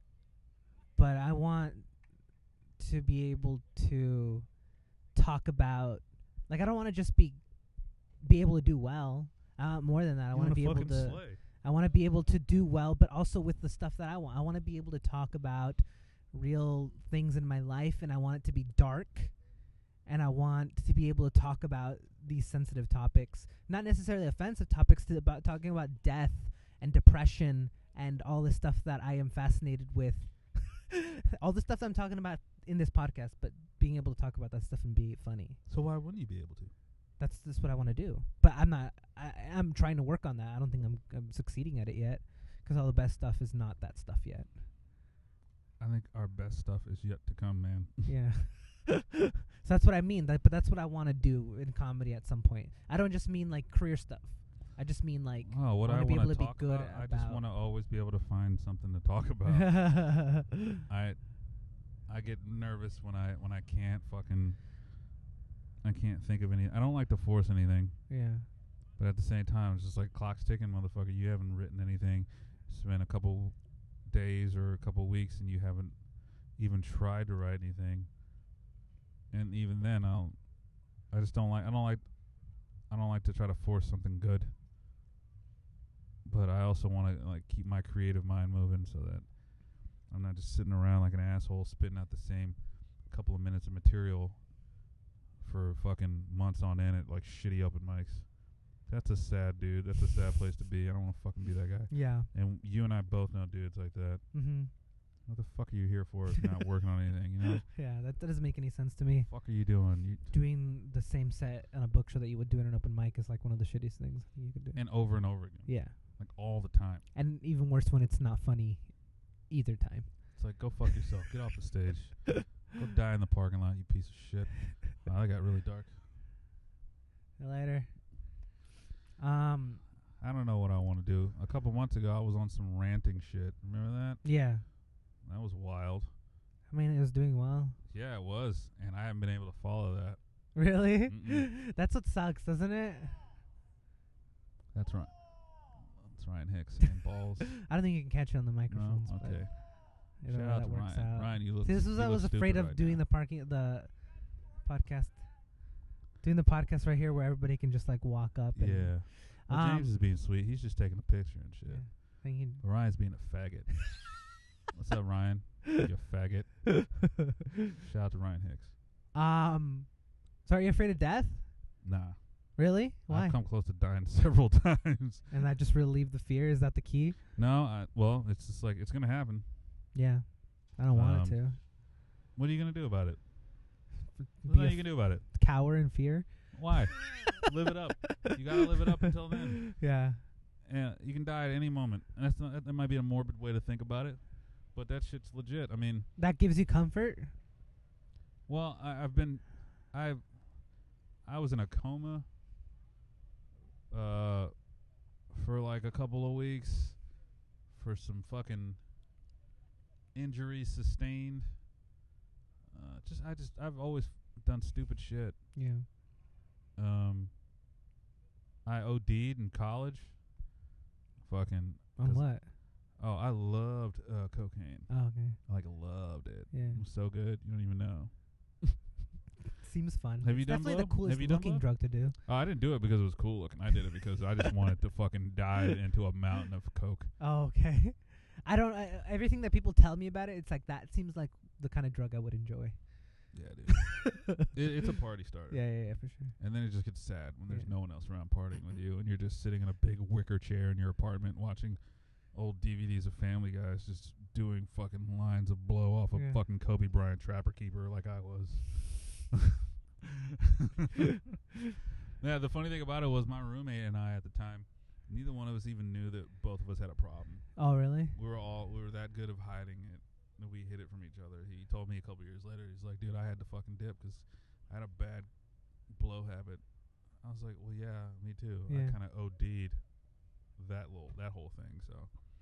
But I want to be able to talk about like I don't want to just be be able to do well. Uh, more than that, I want to be able to. Slay. I want to be able to do well, but also with the stuff that I want. I want to be able to talk about real things in my life, and I want it to be dark, and I want to be able to talk about these sensitive topics, not necessarily offensive topics, to about talking about death and depression and all the stuff that I am fascinated with. All the stuff that I'm talking about in this podcast, but being able to talk about that stuff and be funny. So why wouldn't you be able to? That's just what I want to do. But I'm not. I, I'm trying to work on that. I don't think I'm, I'm succeeding at it yet, because all the best stuff is not that stuff yet. I think our best stuff is yet to come, man. Yeah. So that's what I mean. That, but that's what I want to do in comedy at some point. I don't just mean like career stuff. I just mean like oh, what I I want to be want able to to be talk good about. I just about. want to always be able to find something to talk about. I I get nervous when I when I can't fucking I can't think of any. I don't like to force anything. Yeah. But at the same time, it's just like clock's ticking, motherfucker. You haven't written anything. Spent a couple days or a couple weeks, and you haven't even tried to write anything. And even then, I'll. I just don't like. I don't like. I don't like to try to force something good. But I also want to like keep my creative mind moving, so that I'm not just sitting around like an asshole spitting out the same couple of minutes of material for fucking months on end at like shitty open mics. That's a sad dude. That's a sad place to be. I don't want to fucking be that guy. Yeah. And you and I both know dudes like that. Mm-hmm. What the fuck are you here for if you're not working on anything, you know? Yeah, that, that doesn't make any sense to me. What the fuck are you doing? You Doing the same set on a book show that you would do in an open mic is like one of the shittiest things you could do. and over and over again. Yeah. Like all the time. And even worse when it's not funny either time. It's like, go fuck yourself. Get off the stage. Go die in the parking lot, you piece of shit. Wow, that got really dark. See you later. Um, I don't know what I want to do. A couple months ago, I was on some ranting shit. Remember that? yeah. That was wild. I mean, it was doing well. Yeah, it was. And I haven't been able to follow that. Really? Mm-mm. That's what sucks, doesn't it? That's right. That's Ryan Hicks saying balls. I don't think you can catch it on the No? microphones. but Okay. I don't know Shout how out that to works Ryan. out. Ryan, you look See, this was you I look was afraid stupid of right doing now. the parking the podcast, doing the podcast right here where everybody can just like walk up. And Yeah. Well, Um, James is being sweet. He's just taking a picture and shit. Yeah. I think he- Ryan's being a faggot. What's up, Ryan? You faggot. Shout out to Ryan Hicks. um, so are you afraid of death? Nah. Really? Why? I've come close to dying several times. And that just relieved the fear. Is that the key? No, I, well, it's just like, it's going to happen. Yeah. I don't want Um, it to. What are you going to do about it? Be What a are you going to do about it? cower in fear. Why? Live it up. You got to live it up until then. Yeah. And you can die at any moment. And that's not, that might be a morbid way to think about it, but that shit's legit. I mean, That gives you comfort. well, I, I've been, I've, I was in a coma, uh, for like a couple of weeks, for some fucking injuries sustained. Uh, just, I just, I've always done stupid shit. Yeah. Um, I O D'd in college. Fucking. On 'cause- what? Oh, I loved uh, cocaine. Oh, okay. I like loved it. Yeah. It was so good. You don't even know. Seems fun. Have you It's done definitely blow? the coolest Have you done looking blow? drug to do. Oh, I didn't do it because it was cool looking. I did it because I just wanted to fucking dive into a mountain of coke. Oh, okay. I don't. I, everything that people tell me about it, it's like that seems like the kind of drug I would enjoy. Yeah, dude. it, it's a party starter. Yeah, yeah, yeah, for sure. And then it just gets sad when there's Yeah. no one else around partying with you, and you're just sitting in a big wicker chair in your apartment watching old D V Ds of Family Guys just doing fucking lines of blow off of Yeah. fucking Kobe Bryant Trapper Keeper like I was. Yeah, the funny thing about it was my roommate and I at the time, neither one of us even knew that both of us had a problem. Oh, really? We were all we were that good of hiding it. And we hid it from each other. He told me a couple years later, he's like, dude, I had to fucking dip because I had a bad blow habit. I was like, well, yeah, me too. Yeah. I kind of O D'd that little that whole thing. So,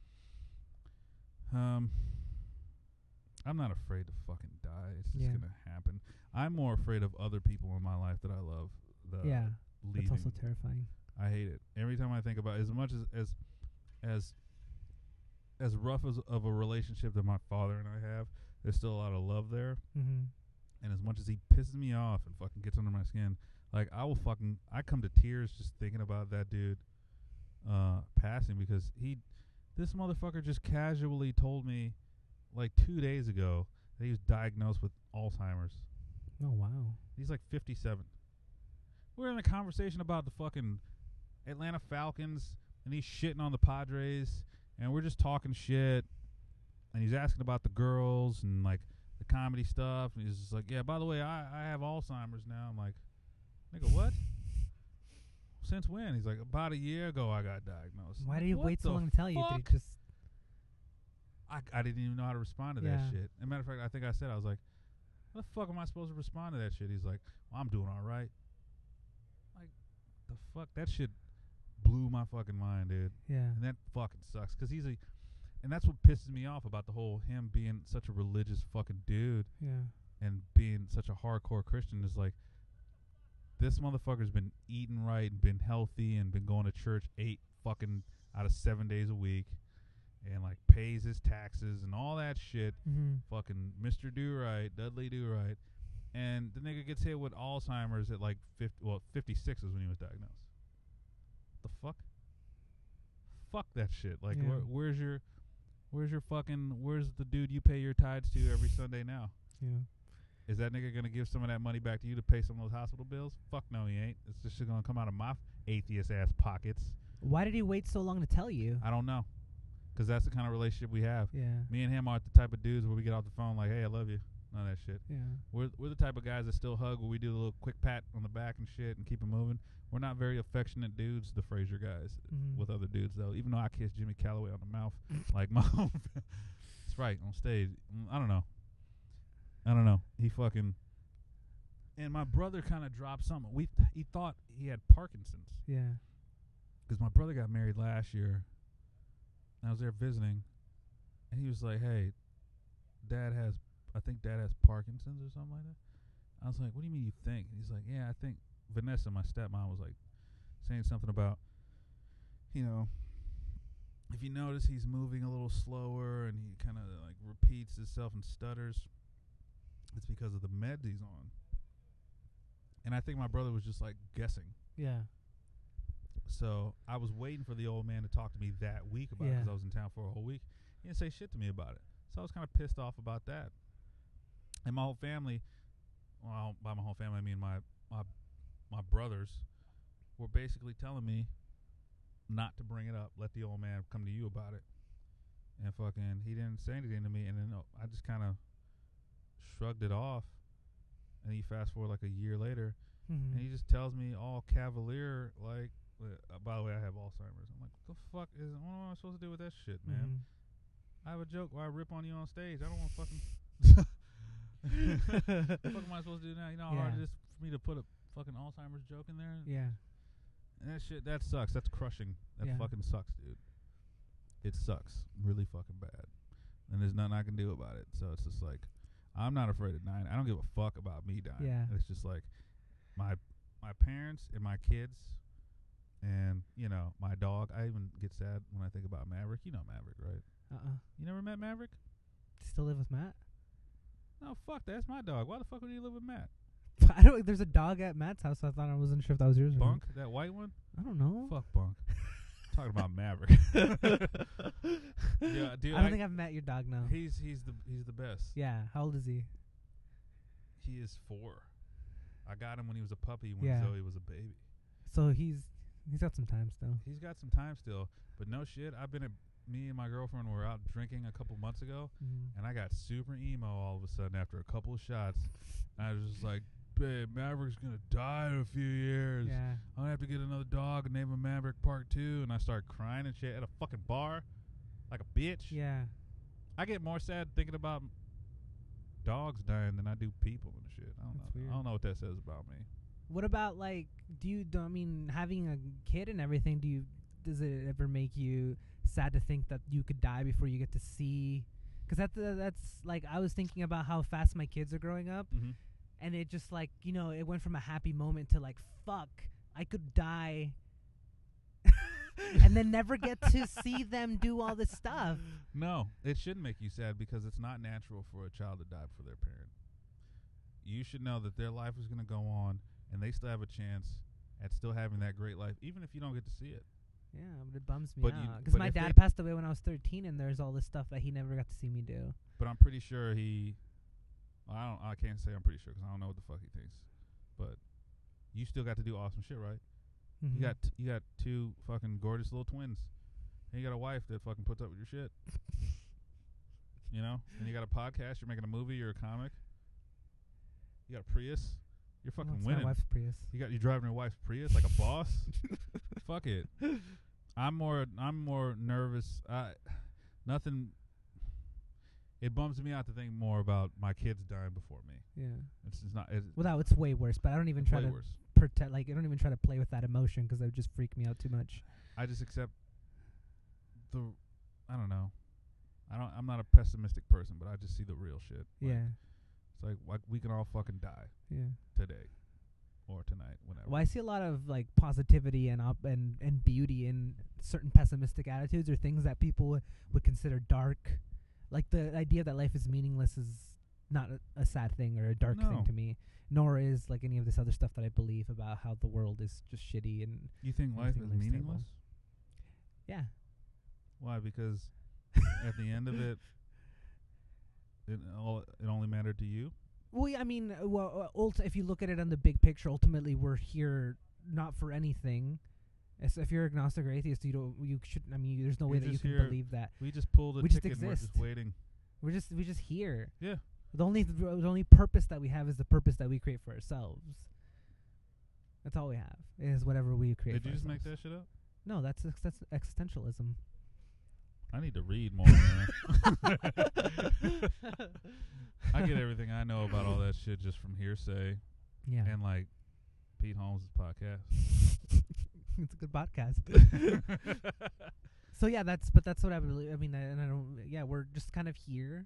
um, I'm not afraid to fucking die. It's just Yeah. gonna happen. I'm more afraid of other people in my life that I love. The yeah. leaving. That's also terrifying. I hate it. Every time I think about as much as as as as rough as of a relationship that my father and I have, there's still a lot of love there. Mm-hmm. And as much as he pisses me off and fucking gets under my skin, like I will fucking I come to tears just thinking about that dude uh passing, because he this motherfucker just casually told me like two days ago that he was diagnosed with Alzheimer's. Oh wow. He's like fifty-seven. We're in a conversation about the fucking Atlanta Falcons, and he's shitting on the Padres, and we're just talking shit, and he's asking about the girls and like the comedy stuff, and he's just like, yeah, by the way, I, I have Alzheimer's now. I'm like, nigga, what? Since when? He's like, about a year ago I got diagnosed. Why did he What wait so the long to tell you? Did fuck? he just I, I didn't even know how to respond to Yeah. that shit. As a matter of fact, I think I said, I was like, how the fuck am I supposed to respond to that shit? He's like, well, I'm doing all right. Like, the fuck? That shit blew my fucking mind, dude. Yeah. And that fucking sucks. Because he's a, and that's what pisses me off about the whole him being such a religious fucking dude Yeah. and being such a hardcore Christian is like, this motherfucker's been eating right and been healthy and been going to church eight fucking out of seven days a week and like pays his taxes and all that shit. Mm-hmm. Fucking Mister Do Right, Dudley Do Right. And the nigga gets hit with Alzheimer's at like fifty, well, fifty-six is when he was diagnosed. The fuck? Fuck that shit. Like, Yeah. where, where's your, where's your fucking, where's the dude you pay your tithes to every Sunday now? Yeah. Is that nigga gonna give some of that money back to you to pay some of those hospital bills? Fuck no, he ain't. It's just gonna come out of my atheist ass pockets. Why did he wait so long to tell you? I don't know, cause that's the kind of relationship we have. Yeah. Me and him aren't the type of dudes where we get off the phone like, "Hey, I love you." None of that shit. Yeah. We're we're the type of guys that still hug, where we do a little quick pat on the back and shit and keep it moving. We're not very affectionate dudes, the Frazier guys, Mhm. with other dudes though. Even though I kissed Jimmy Calloway on the mouth, like my own. That's right, on stage. Mm, I don't know. I don't know. He fucking. And my brother kind of dropped something. We th- he thought he had Parkinson's, Yeah. because my brother got married last year. And I was there visiting, and he was like, "Hey, Dad has, I think Dad has Parkinson's or something like that." I was like, "What do you mean you think?" And he's like, "Yeah, I think Vanessa, my stepmom, was like saying something about, you know, if you notice he's moving a little slower and he kind of like repeats himself and stutters, it's because of the meds he's on." And I think my brother was just like guessing. Yeah. So I was waiting for the old man to talk to me that week about it, Yeah. because I was in town for a whole week. He didn't say shit to me about it. So I was kind of pissed off about that. And my whole family, well, by my whole family, I mean my, my, my brothers were basically telling me not to bring it up. Let the old man come to you about it. And fucking, he didn't say anything to me. And then uh, I just kind of shrugged it off. And he fast forward like a year later, Mm-hmm. and he just tells me all cavalier, like, uh, by the way, I have Alzheimer's. I'm like, what the fuck is, what am I supposed to do with that shit, man? Mm-hmm. I have a joke where I rip on you on stage. I don't want to fucking. What the fuck am I supposed to do now? You know how hard Yeah. it is for me to put a fucking Alzheimer's joke in there? Yeah. And that shit, that sucks. That's crushing. That Yeah. fucking sucks, dude. It sucks really fucking bad. And there's nothing I can do about it. So it's just like, I'm not afraid of dying. I don't give a fuck about me dying. Yeah. It's just like my my parents and my kids and, you know, my dog. I even get sad when I think about Maverick. You know Maverick, right? Uh-uh. You never met Maverick? Still live with Matt? No, fuck, that's my dog. Why the fuck would you live with Matt? I don't. There's a dog at Matt's house. I thought I wasn't sure if that was yours. or not. Bunk, that white one? I don't know. Fuck Bunk. Talking about Maverick. Yeah, dude. I don't I- think I've met your dog now. He's he's the he's the best. Yeah. How old is he? He is four. I got him when he was a puppy, when Yeah. Zoe was a baby. So he's he's got some time still. He's got some time still, but no shit. I've been at me and my girlfriend were out drinking a couple months ago, Mm-hmm. and I got super emo all of a sudden after a couple of shots. And I was just like, "Babe, Maverick's gonna die in a few years. Yeah. I'm gonna have to get another dog and name him Maverick Part Two." And I start crying and shit at a fucking bar, like a bitch. Yeah. I get more sad thinking about dogs dying than I do people and shit. I don't That's know. weird. I don't know what that says about me. What about like? Do you? Do, I mean, having a kid and everything. Do you? Does it ever make you sad to think that you could die before you get to see? Because that's uh, that's like I was thinking about how fast my kids are growing up, Mm-hmm. and it just like you know it went from a happy moment to like fuck I could die. and then never get to see them do all this stuff. No, it shouldn't make you sad because it's not natural for a child to die for their parent. You should know that their life is going to go on, and they still have a chance at still having that great life, even if you don't get to see it. Yeah, but it bums me But you- out because but my if dad they- passed away when I was thirteen, and there's all this stuff that he never got to see me do. But I'm pretty sure he. Well, I don't. I can't say I'm pretty sure because I don't know what the fuck he thinks. But you still got to do awesome shit, right? Mm-hmm. You got t- you got two fucking gorgeous little twins, and you got a wife that fucking puts up with your shit. You know, and you got a podcast. You're making a movie. You're a comic. You got a Prius. You're Well, fucking it's winning. my wife's Prius. You got you driving your wife's Prius like a boss. Fuck it. I'm more I'm more nervous. I nothing. It bums me out to think more about my kids dying before me. Yeah. It's, it's not. It's, Well, no, it's way worse. But I don't even it's try way to worse. pretend. Like I don't even try to play with that emotion because that would just freak me out too much. I just accept the. I don't know. I don't. I'm not a pessimistic person, but I just see the real shit. Like, Yeah. It's like, like we can all fucking die Yeah. today, or tonight, whenever. Well, I see a lot of like positivity and op- and and beauty in certain pessimistic attitudes or things that people w- would consider dark. Like the idea that life is meaningless is not a, a sad thing or a dark No. thing to me. Nor is like any of this other stuff that I believe about how the world is just shitty and You think life everything is life's terrible. meaningless? yeah. Why? Because at the end of it, it all it only mattered to you. Well, yeah, I mean, uh, well, uh, ult- if you look at it on the big picture, ultimately we're here not for anything. As if you're agnostic or atheist, you don't, you shouldn't. I mean, there's no You're way that you just can here- believe that. We just pulled a We just ticket and we're exist. just waiting. We're just we're just here. Yeah. The only th- the only purpose that we have is the purpose that we create for ourselves. That's all we have is whatever we create. Did for you just make ourselves. that shit up? No, that's ex- that's existentialism. I need to read more, man. I get everything I know about all that shit just from hearsay Yeah, and like Pete Holmes' podcast. it's a good podcast. So yeah, that's but that's what I believe. I mean, I, and I don't. Yeah, we're just kind of here,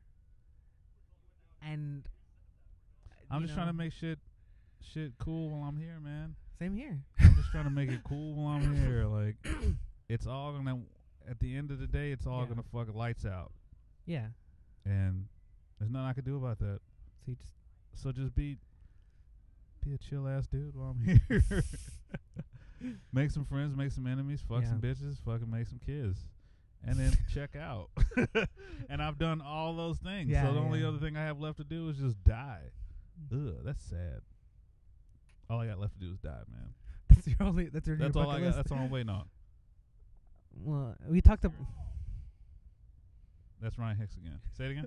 and I'm you just trying to know, make shit shit cool while I'm here, man. same here. I'm just trying to make it cool while I'm here. Like it's all gonna at the end of the day, it's all Yeah. gonna fuck lights out, Yeah. and there's nothing I can do about that. So you just So just be be a chill ass dude while I'm here. Make some friends, make some enemies, fuck Yeah. some bitches, fucking make some kids, and then check out. And I've done all those things. Yeah, so the only yeah. other thing I have left to do is just die. Ugh, that's sad. All I got left to do is die, man. that's your only. That's your. That's your all I bucket got. list? That's all I'm waiting on. Well, we talked about. That's Ryan Hicks again. Say it again.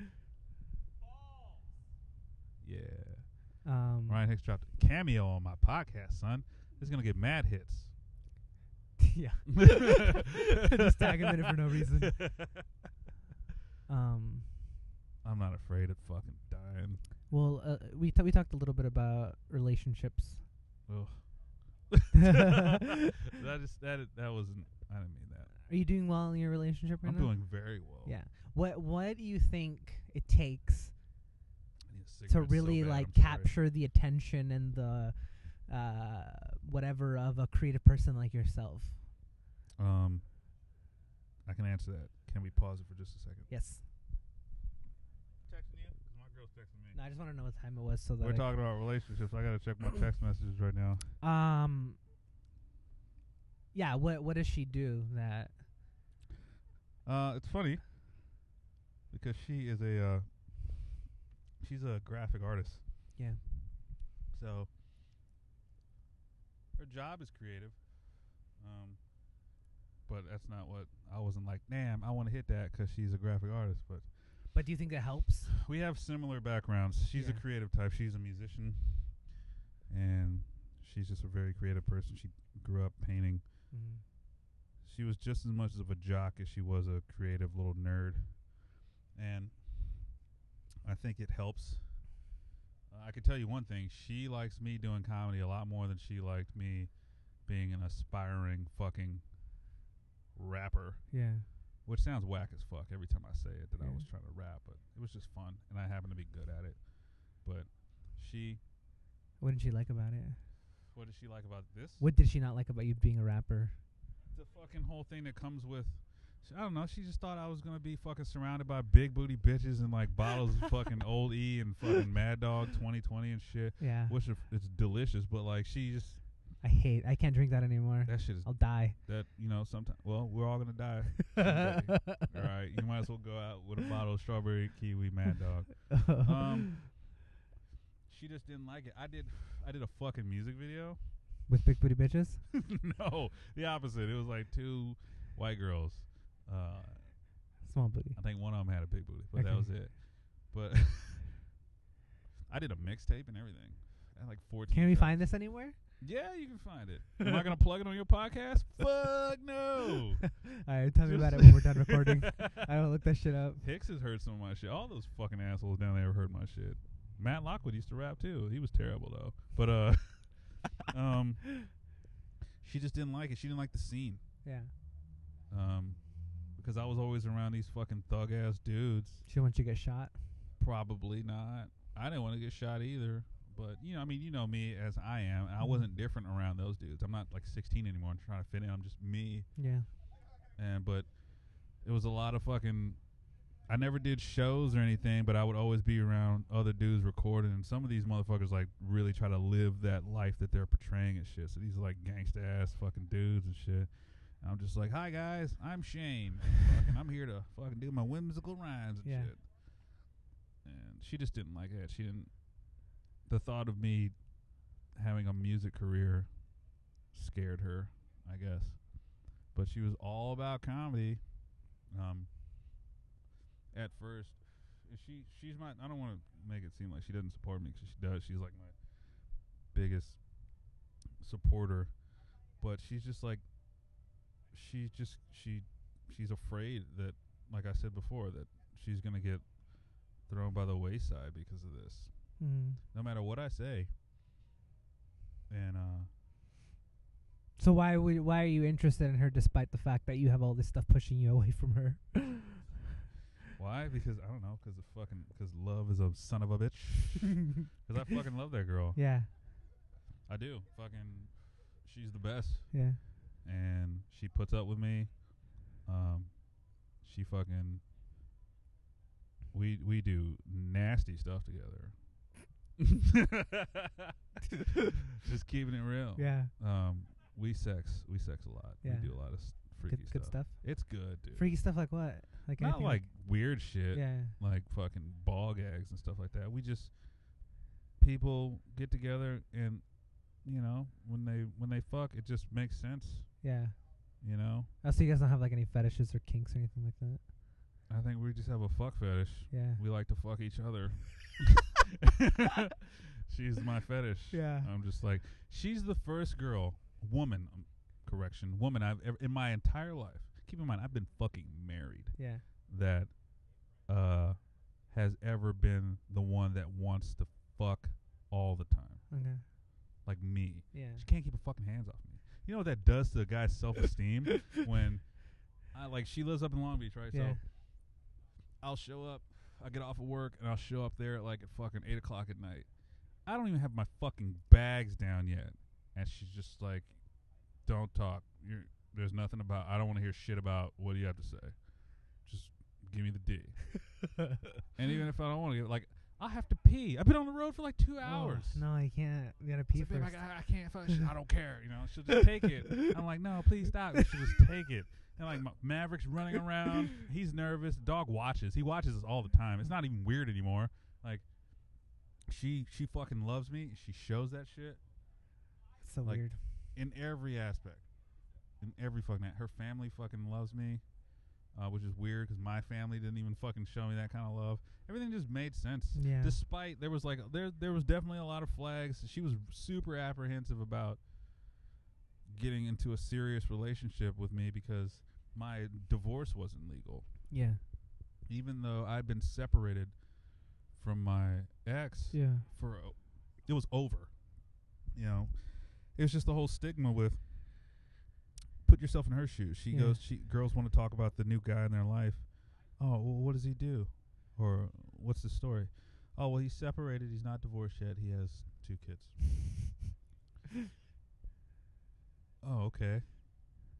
Yeah. Um, Ryan Hicks dropped a cameo on my podcast, son. It's gonna get mad hits. yeah. Just tag him in it for no reason. Um. I'm not afraid of fucking dying. Well, uh, we t- we talked a little bit about relationships. Ugh. that just that that wasn't. I didn't mean that. Are you doing well in your relationship right I'm now? doing very well. Yeah. What What do you think it takes I need a to cigarette so really bad, like I'm sorry. capture the attention and the uh whatever of a creative person like yourself? Um, I can answer that. Can we pause it for just a second? Yes. Texting you? 'Cause my girl's texting me. No, I just want to know what time it was so that We're I talking about relationships. I gotta check my text messages right now. Um. Yeah. What What does she do that? Uh, it's funny because she is a uh, she's a graphic artist. Yeah. So her job is creative. Um, but that's not what I wasn't like. Damn, I want to hit that because she's a graphic artist. But But do you think that helps? we have similar backgrounds. She's a Yeah. creative type. She's a musician, and she's just a very creative person. She grew up painting. Mm-hmm. She was just as much of a jock as she was a creative little nerd, and I think it helps. Uh, I can tell you one thing: she likes me doing comedy a lot more than she liked me being an aspiring fucking rapper. Yeah. Which sounds whack as fuck every time I say it that I Yeah. was trying to rap, but it was just fun, and I happen to be good at it. But she, What did she like about it? what did she like about this? What did she not like about you being a rapper? The fucking whole thing that comes with. I don't know. She just thought I was gonna be fucking surrounded by big booty bitches and like bottles of fucking Old E and fucking Mad Dog twenty twenty and shit. Yeah. Which if it's delicious, but like she just I hate. I can't drink that anymore. that shit is I'll die. that you know sometimes. Well, we're all gonna die. someday. All right, you might as well go out with a bottle of strawberry kiwi Mad Dog. Um, she just didn't like it. I did. I did a fucking music video. With big booty bitches? No, the opposite. It was like two white girls. Uh, Small booty. I think one of them had a big booty, but that Okay. was it. But I did a mixtape and everything. I had like fourteen. Can we tracks. find this anywhere? Yeah, you can find it. Am I gonna plug it on your podcast? Fuck no. All right, tell me Just- about it when we're done recording. I don't look that shit up. Hicks has heard some of my shit. All those fucking assholes down there have heard my shit. Matt Lockwood used to rap too. He was terrible though. But uh, um, she just didn't like it. She didn't like the scene. Yeah. Um, because I was always around these fucking thug ass dudes. She wants you to get shot. Probably not. I didn't want to get shot either. But you know, I mean, you know me as I am, and I Mhm. wasn't different around those dudes. I'm not like sixteen anymore and trying to fit in. I'm just me. Yeah. And but it was a lot of fucking. I never did shows or anything, but I would always be around other dudes recording, and some of these motherfuckers like really try to live that life that they're portraying and shit. So these are like gangsta ass fucking dudes and shit. And I'm just like, hi guys, I'm Shane. Fucking, I'm here to fucking do my whimsical rhymes and Yeah. shit. And she just didn't like it. She didn't. The thought of me having a music career scared her, I guess. But she was all about comedy. Um, at first, and she she's my. I don't want to make it seem like she doesn't support me, because she does. She's like my biggest supporter. But she's just like, she's just she she's afraid that, like I said before, that she's gonna get thrown by the wayside because of this. Mm. No matter what I say. And uh So why would why are you interested in her despite the fact that you have all this stuff pushing you away from her? why? Because I don't know. Because the fucking because love is a son of a bitch. Because I fucking love that girl. Yeah. I do. Fucking, she's the best. Yeah. And she puts up with me. Um, she fucking. We we do nasty stuff together. Just keeping it real. Yeah. Um, we sex we sex a lot. Yeah. We do a lot of s- freaky Good, good stuff. stuff. It's good, dude. Freaky stuff like what? Like Not anything like weird shit. Yeah. Like fucking ball gags and stuff like that. We just people get together, and you know, when they when they fuck, it just makes sense. Yeah. You know, Oh, so you guys don't have like any fetishes or kinks or anything like that? I think we just have a fuck fetish. Yeah. We like to fuck each other. She's my fetish. Yeah. I'm just like, she's the first girl, woman, um, correction, woman I've ever in my entire life. Keep in mind, I've been fucking married. Yeah. That uh has ever been the one that wants to fuck all the time, Okay. like me. Yeah. She can't keep her fucking hands off me. You know what that does to a guy's self-esteem when I like she lives up in Long Beach, right? Yeah. So I'll show up, I get off of work, and I'll show up there at like at fucking eight o'clock at night. I don't even have my fucking bags down yet, and she's just like, "Don't talk. You're, there's nothing about. I don't want to hear shit about what do you have to say. Just give me the D." And even if I don't want to, like, I have to pee. I've been on the road for like two hours. Oh, no, I can't. You gotta I pee said, "Babe, I, first. I, I can't. Fuck, I don't care. You know, she'll just take it." I'm like, "No, please stop." She'll just take it. And like Ma- Maverick's running around. He's nervous. The dog watches. He watches us all the time. It's not even weird anymore. Like, she she fucking loves me. She shows that shit So like- weird. in every aspect. In every fucking a- her family fucking loves me, uh, which is weird because my family didn't even fucking show me that kind of love. Everything just made sense. Yeah. Despite there was like there there was definitely a lot of flags. She was super apprehensive about getting into a serious relationship with me because my divorce wasn't legal. Yeah. Even though I'd been separated from my ex Yeah. for o- it was over. You know, it was just the whole stigma with put yourself in her shoes. She Yeah. goes, she girls want to talk about the new guy in their life. Oh, well, what does he do? Or what's the story? Oh, well, he's separated. He's not divorced yet. He has two kids. Oh, okay.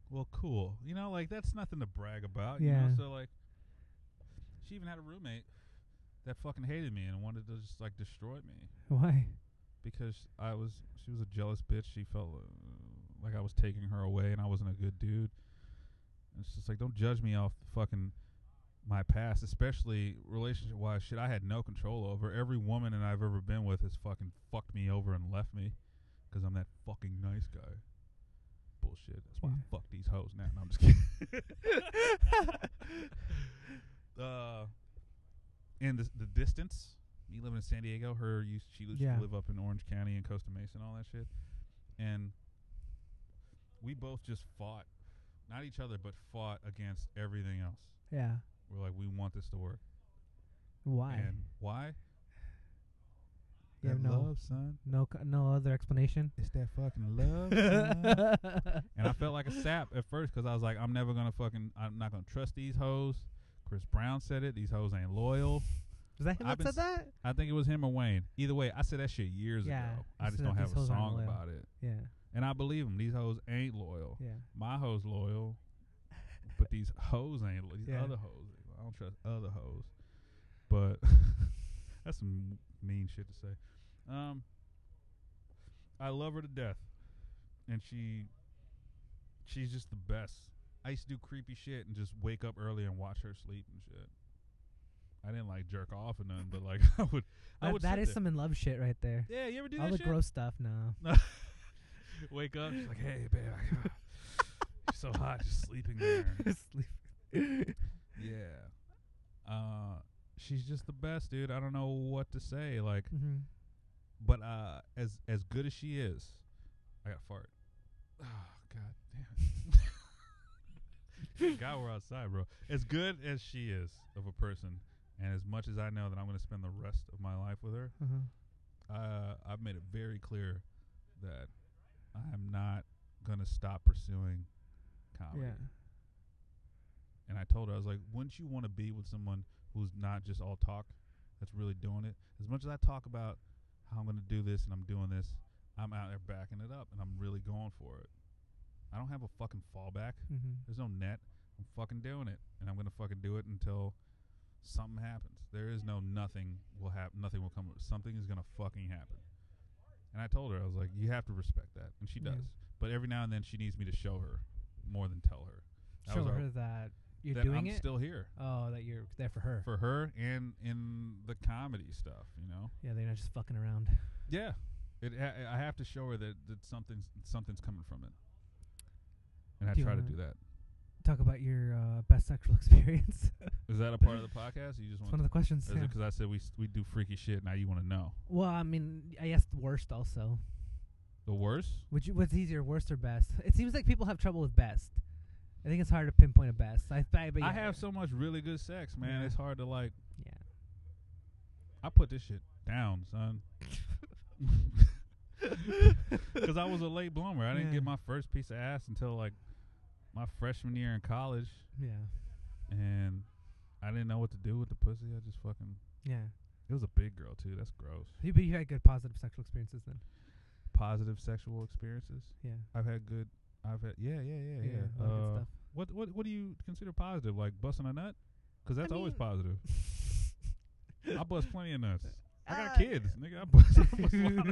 well, cool. You know, like that's nothing to brag about. Yeah. You know, so like, she even had a roommate that fucking hated me and wanted to just like destroy me Why? because I was. She was a jealous bitch. She felt uh, like I was taking her away and I wasn't a good dude. And it's just like, don't judge me off fucking my past, especially relationship wise. Shit, I had no control over. Every woman that I've ever been with has fucking fucked me over and left me because I'm that fucking nice guy. Bullshit. That's why Yeah. I fuck these hoes now. No, I'm just kidding. uh, and the, the distance. Me living in San Diego, her used she used Yeah. to live up in Orange County and Costa Mesa and all that shit. And we both just fought, not each other, but fought against everything else. Yeah. We're like, we want this to work. Why? And why? You have That no- love, son. No, co- no other explanation. It's that fucking love, son. And I felt like a sap at first because I was like, I'm never gonna fucking, I'm not gonna trust these hoes. Chris Brown said it. These hoes ain't loyal. Was that him I've that been said that? I think it was him or Wayne. Either way, I said that shit years Yeah, ago. you I just said don't these have a hoes aren't song loyal. about it. Yeah. And I believe him. These hoes ain't loyal. Yeah. My hoes loyal, but these hoes ain't loyal. These Yeah. other hoes. I don't trust other hoes. But that's some mean shit to say. Um, I love her to death, and she, she's just the best. I used to do creepy shit and just wake up early and watch her sleep and shit. I didn't like jerk off or nothing, but like I would. I That, would that sit is there. some in love shit right there. Yeah, you ever do All that the shit? gross stuff. No. Wake up, she's like, "Hey, babe, I, you're so hot, just sleeping there." Sleep. Yeah. Uh, she's just the best, dude. I don't know what to say. Like, Mhm. but uh, as as good as she is, I got fart. Oh god damn it. God, we're outside, bro. As good as she is of a person, and as much as I know that I'm going to spend the rest of my life with her, Uh-huh. uh, I've made it very clear that I'm not going to stop pursuing comedy. Yeah. And I told her, I was like, wouldn't you want to be with someone who's not just all talk, that's really doing it? As much as I talk about how I'm going to do this and I'm doing this, I'm out there backing it up and I'm really going for it. I don't have a fucking fallback. Mhm. There's no net. I'm fucking doing it. And I'm going to fucking do it until something happens. There is no nothing will happen. Nothing will come. Something is going to fucking happen. And I told her, I was like, you have to respect that. And she Yeah. does. But every now and then she needs me to show her more than tell her. That Show was our- her that you're that doing I'm it. still here. Oh, that you're there for her. For her and in the comedy stuff, you know. Yeah, they're not just fucking around. Yeah, it. Ha- I have to show her that, that something's something's coming from it, and I Do you try to wanna- do that. Talk about your uh, best sexual experience. Is that a part of the podcast? Or you just It's want? one of the questions. Is Yeah. it because I said we s- we do freaky shit? Now you want to know Well, I mean, I guess the worst also. the worst? Would you? What's easier, worst or best? It seems like people have trouble with best. I think it's hard to pinpoint a best. I, I, but I yeah. have so much really good sex, man. Yeah. It's hard to like. Yeah. I put this shit down, son. Because I was a late bloomer. I didn't Yeah. get my first piece of ass until like my freshman year in college. Yeah. And I didn't know what to do with the pussy. I just fucking. Yeah. It was a big girl too. That's gross. You, but you had good positive sexual experiences then. Positive sexual experiences. Yeah. I've had good. I've had. Yeah, yeah, yeah, yeah. all that good Uh, stuff. what what what do you consider positive? Like busting a nut? Because that's I always mean- positive. I bust plenty of nuts. I got Uh, kids, nigga. I bust, I bust a lot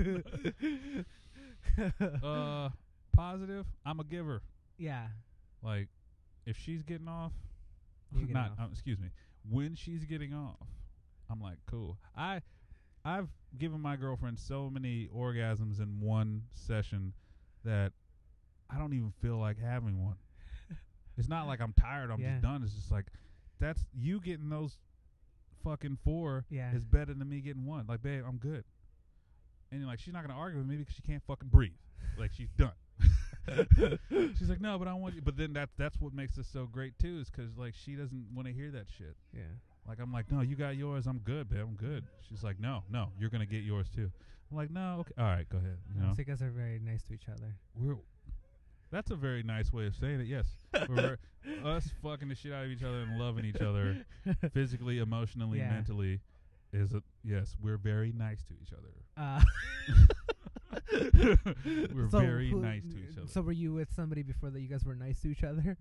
of nuts. Uh, positive. I'm a giver. Yeah. Like, if she's getting off, You getting not off. Um, excuse me, when she's getting off, I'm like, cool. I, I've given my girlfriend so many orgasms in one session that I don't even feel like having one. It's not like I'm tired. I'm Yeah. just done. It's just like that's you getting those fucking four Yeah. is better than me getting one. Like, babe, I'm good. And you're like, she's not gonna argue with me because she can't fucking breathe. Like, she's done. She's like, no, but I want you. But then that's that's what makes this so great too, is because like she doesn't want to hear that shit. Yeah. Like, I'm like, no, you got yours. I'm good, babe. I'm good. She's like, no, no, you're gonna get yours too. I'm like, no, okay, all right, go ahead. You know, So you guys are very nice to each other. we're. That's a very nice way of saying it. Yes, we're us fucking the shit out of each other and loving each other, physically, emotionally, Yeah. mentally, is a yes. We're very nice to each other. Uh, We're So very who- nice to each other. So were you with somebody before that you guys were nice to each other?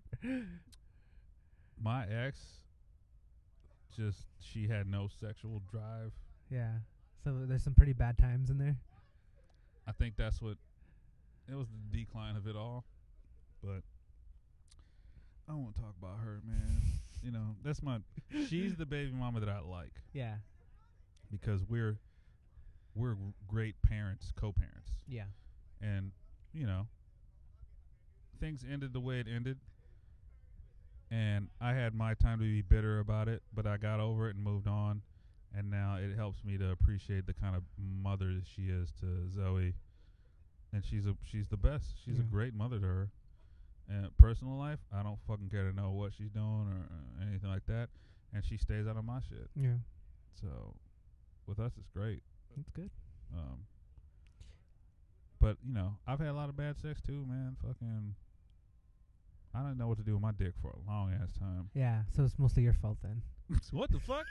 My ex, just she had no sexual drive. Yeah. So there's some pretty bad times in there. I think that's what it was, the decline of it all. But I don't want to talk about her, man. You know, that's my. She's the baby mama that I like Yeah. because we're we're g- great parents, co-parents, Yeah. and you know, things ended the way it ended, and I had my time to be bitter about it, but I got over it and moved on, and now it helps me to appreciate the kind of mother that she is to Zoe, and she's a she's the best. She's a Yeah. great mother to her. And personal life, I don't fucking care to know what she's doing or uh, anything like that, and she stays out of my shit. Yeah. So, with us, it's great. That's good. Um, but you know, I've had a lot of bad sex too, man. Fucking, I didn't know what to do with my dick for a long ass time. Yeah. So it's mostly your fault then. What the fuck?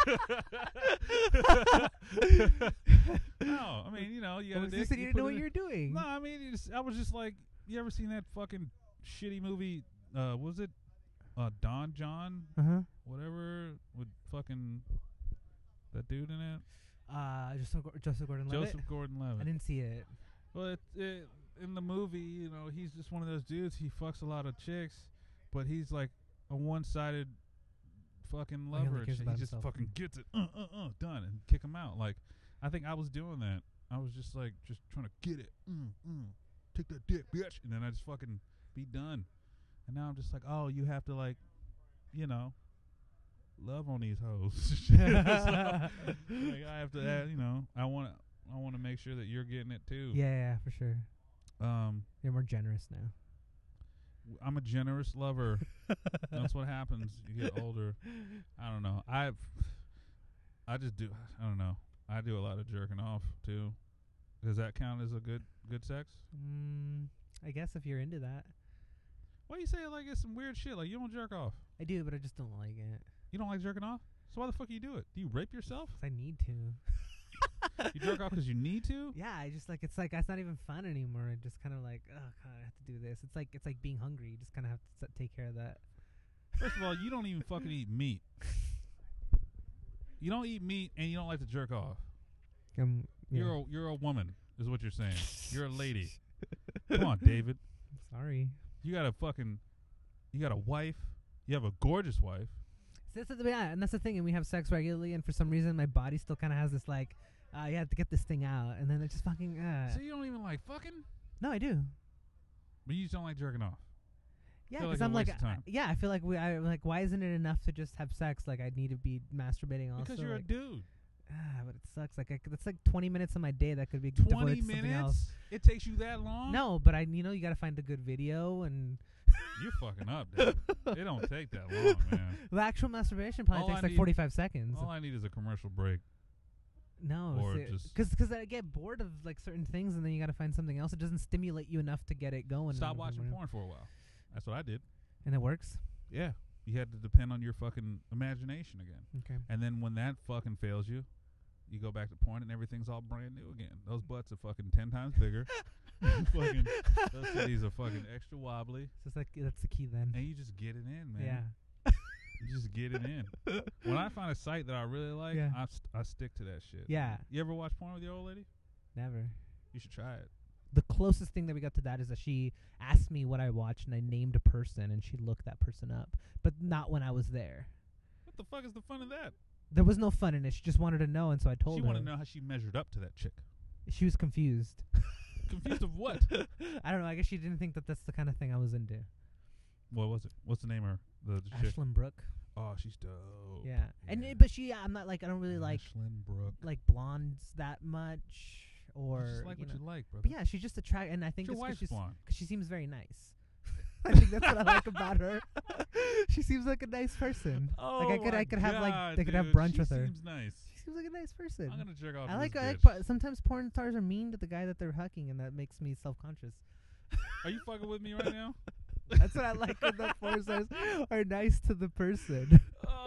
No, I mean, you know, you got Well, a you dick. said you you didn't put know it what in- you were doing. No, I mean, you just, I was just like, you ever seen that fucking shitty movie? Uh, what was it uh, Don John, Uh huh. whatever, with fucking that dude in it? Uh, Joseph, Gor- Joseph Gordon-Levitt. Joseph Gordon-Levitt. I didn't see it. Well, it, it, in the movie, you know, he's just one of those dudes. He fucks a lot of chicks, but he's like a one-sided fucking Like, he only lover. and cares shit. about He just himself. fucking gets it, uh, uh, uh, done, and kick him out. Like, I think I was doing that. I was just like, just trying to get it, mm, mm, take that dick, bitch, and then I just fucking be done. And now I'm just like, oh, you have to like, you know, love on these hoes. So, like, I have to, add, you know, I want to, I want to make sure that you're getting it too. Yeah, yeah, for sure. Um, You're more generous now. w- I'm a generous lover. That's what happens. You get older. I don't know. I, I just do. I don't know. I do a lot of jerking off too. Does that count as a good good sex? Mm, I guess if you're into that, Why you say it like it's some weird shit? Like you don't jerk off. I do, but I just don't like it. You don't like jerking off? So why the fuck do you do it? Do you rape yourself? 'Cause I need to. You jerk off because you need to? Yeah, I just like it's like it's not even fun anymore. I just kind of like, oh god, I have to do this. It's like it's like being hungry. You just kind of have to s- take care of that. First of all, you don't even fucking eat meat. You don't eat meat and you don't like to jerk off. Um, yeah. You're a, you're a woman, is what you're saying. You're a lady. Come on, David. Sorry. You got a fucking, you got a wife. You have a gorgeous wife. So that's the, yeah, and that's the thing. And we have sex regularly, and for some reason, my body still kind of has this like, uh, you have to get this thing out, and then it just fucking. Uh, So you don't even like fucking, no, I do. but you just don't like jerking off. Yeah, Feel because like a I'm like, waste of I- time. yeah, I feel like we, I like, why isn't it enough to just have sex? Like, I need to be masturbating also. Because you're like, a dude. ah, but it sucks. Like, I, c- that's like twenty minutes of my day that could be devoted Twenty to something minutes. else. It takes you that long? No, but I, you know, you got to find a good video, and You're fucking up, dude. It don't take that long, man. the actual masturbation probably All takes I like need- forty-five seconds. All I need is a commercial break. No, or because just- because I get bored of like certain things, and then you got to find something else. It doesn't stimulate you enough to get it going. Stop and- watching porn for a while. That's what I did. and it works. Yeah. You had to depend on your fucking imagination again. Okay. And then when that fucking fails you, you go back to porn and everything's all brand new again. Those butts are fucking ten times bigger. Fucking, those titties are fucking extra wobbly. So it's like that's the key then. And you just get it in, man. Yeah. You just get it in. When I find a site that I really like, Yeah. I, st- I stick to that shit. Yeah. You ever watch porn with your old lady? Never. You should try it. The closest thing that we got to that is that she asked me what I watched, and I named a person, and she looked that person up, but not when I was there. What the fuck is the fun of that? There was no fun in it. She just wanted to know, and so I told She her. wanted to know how she measured up to that chick. She was confused. Confused of what? I don't know. I guess she didn't think that that's the kind of thing I was into. What was it? What's the name of her? The, the chick? Ashlyn Brooke. Oh, she's dope. Yeah. And Yeah. it, but she, I'm not like I don't really like Ashlyn Brooke. like blondes that much, or just like you what know. you like, brother. But yeah, she's just attract, and I think Your it's 'cause wife's she's blonde. because she seems very nice. I think that's what I like about her. She seems like a nice person. Oh like I could, my I could have like God, they could have dude. brunch She with her. Seems nice. She seems like a nice person. I'm gonna jerk off. I to like, this I like. bitch. po- Sometimes porn stars are mean to the guy that they're hucking, and that makes me self-conscious. Are you fucking with me right now? That's what I like when the porn stars are nice to the person.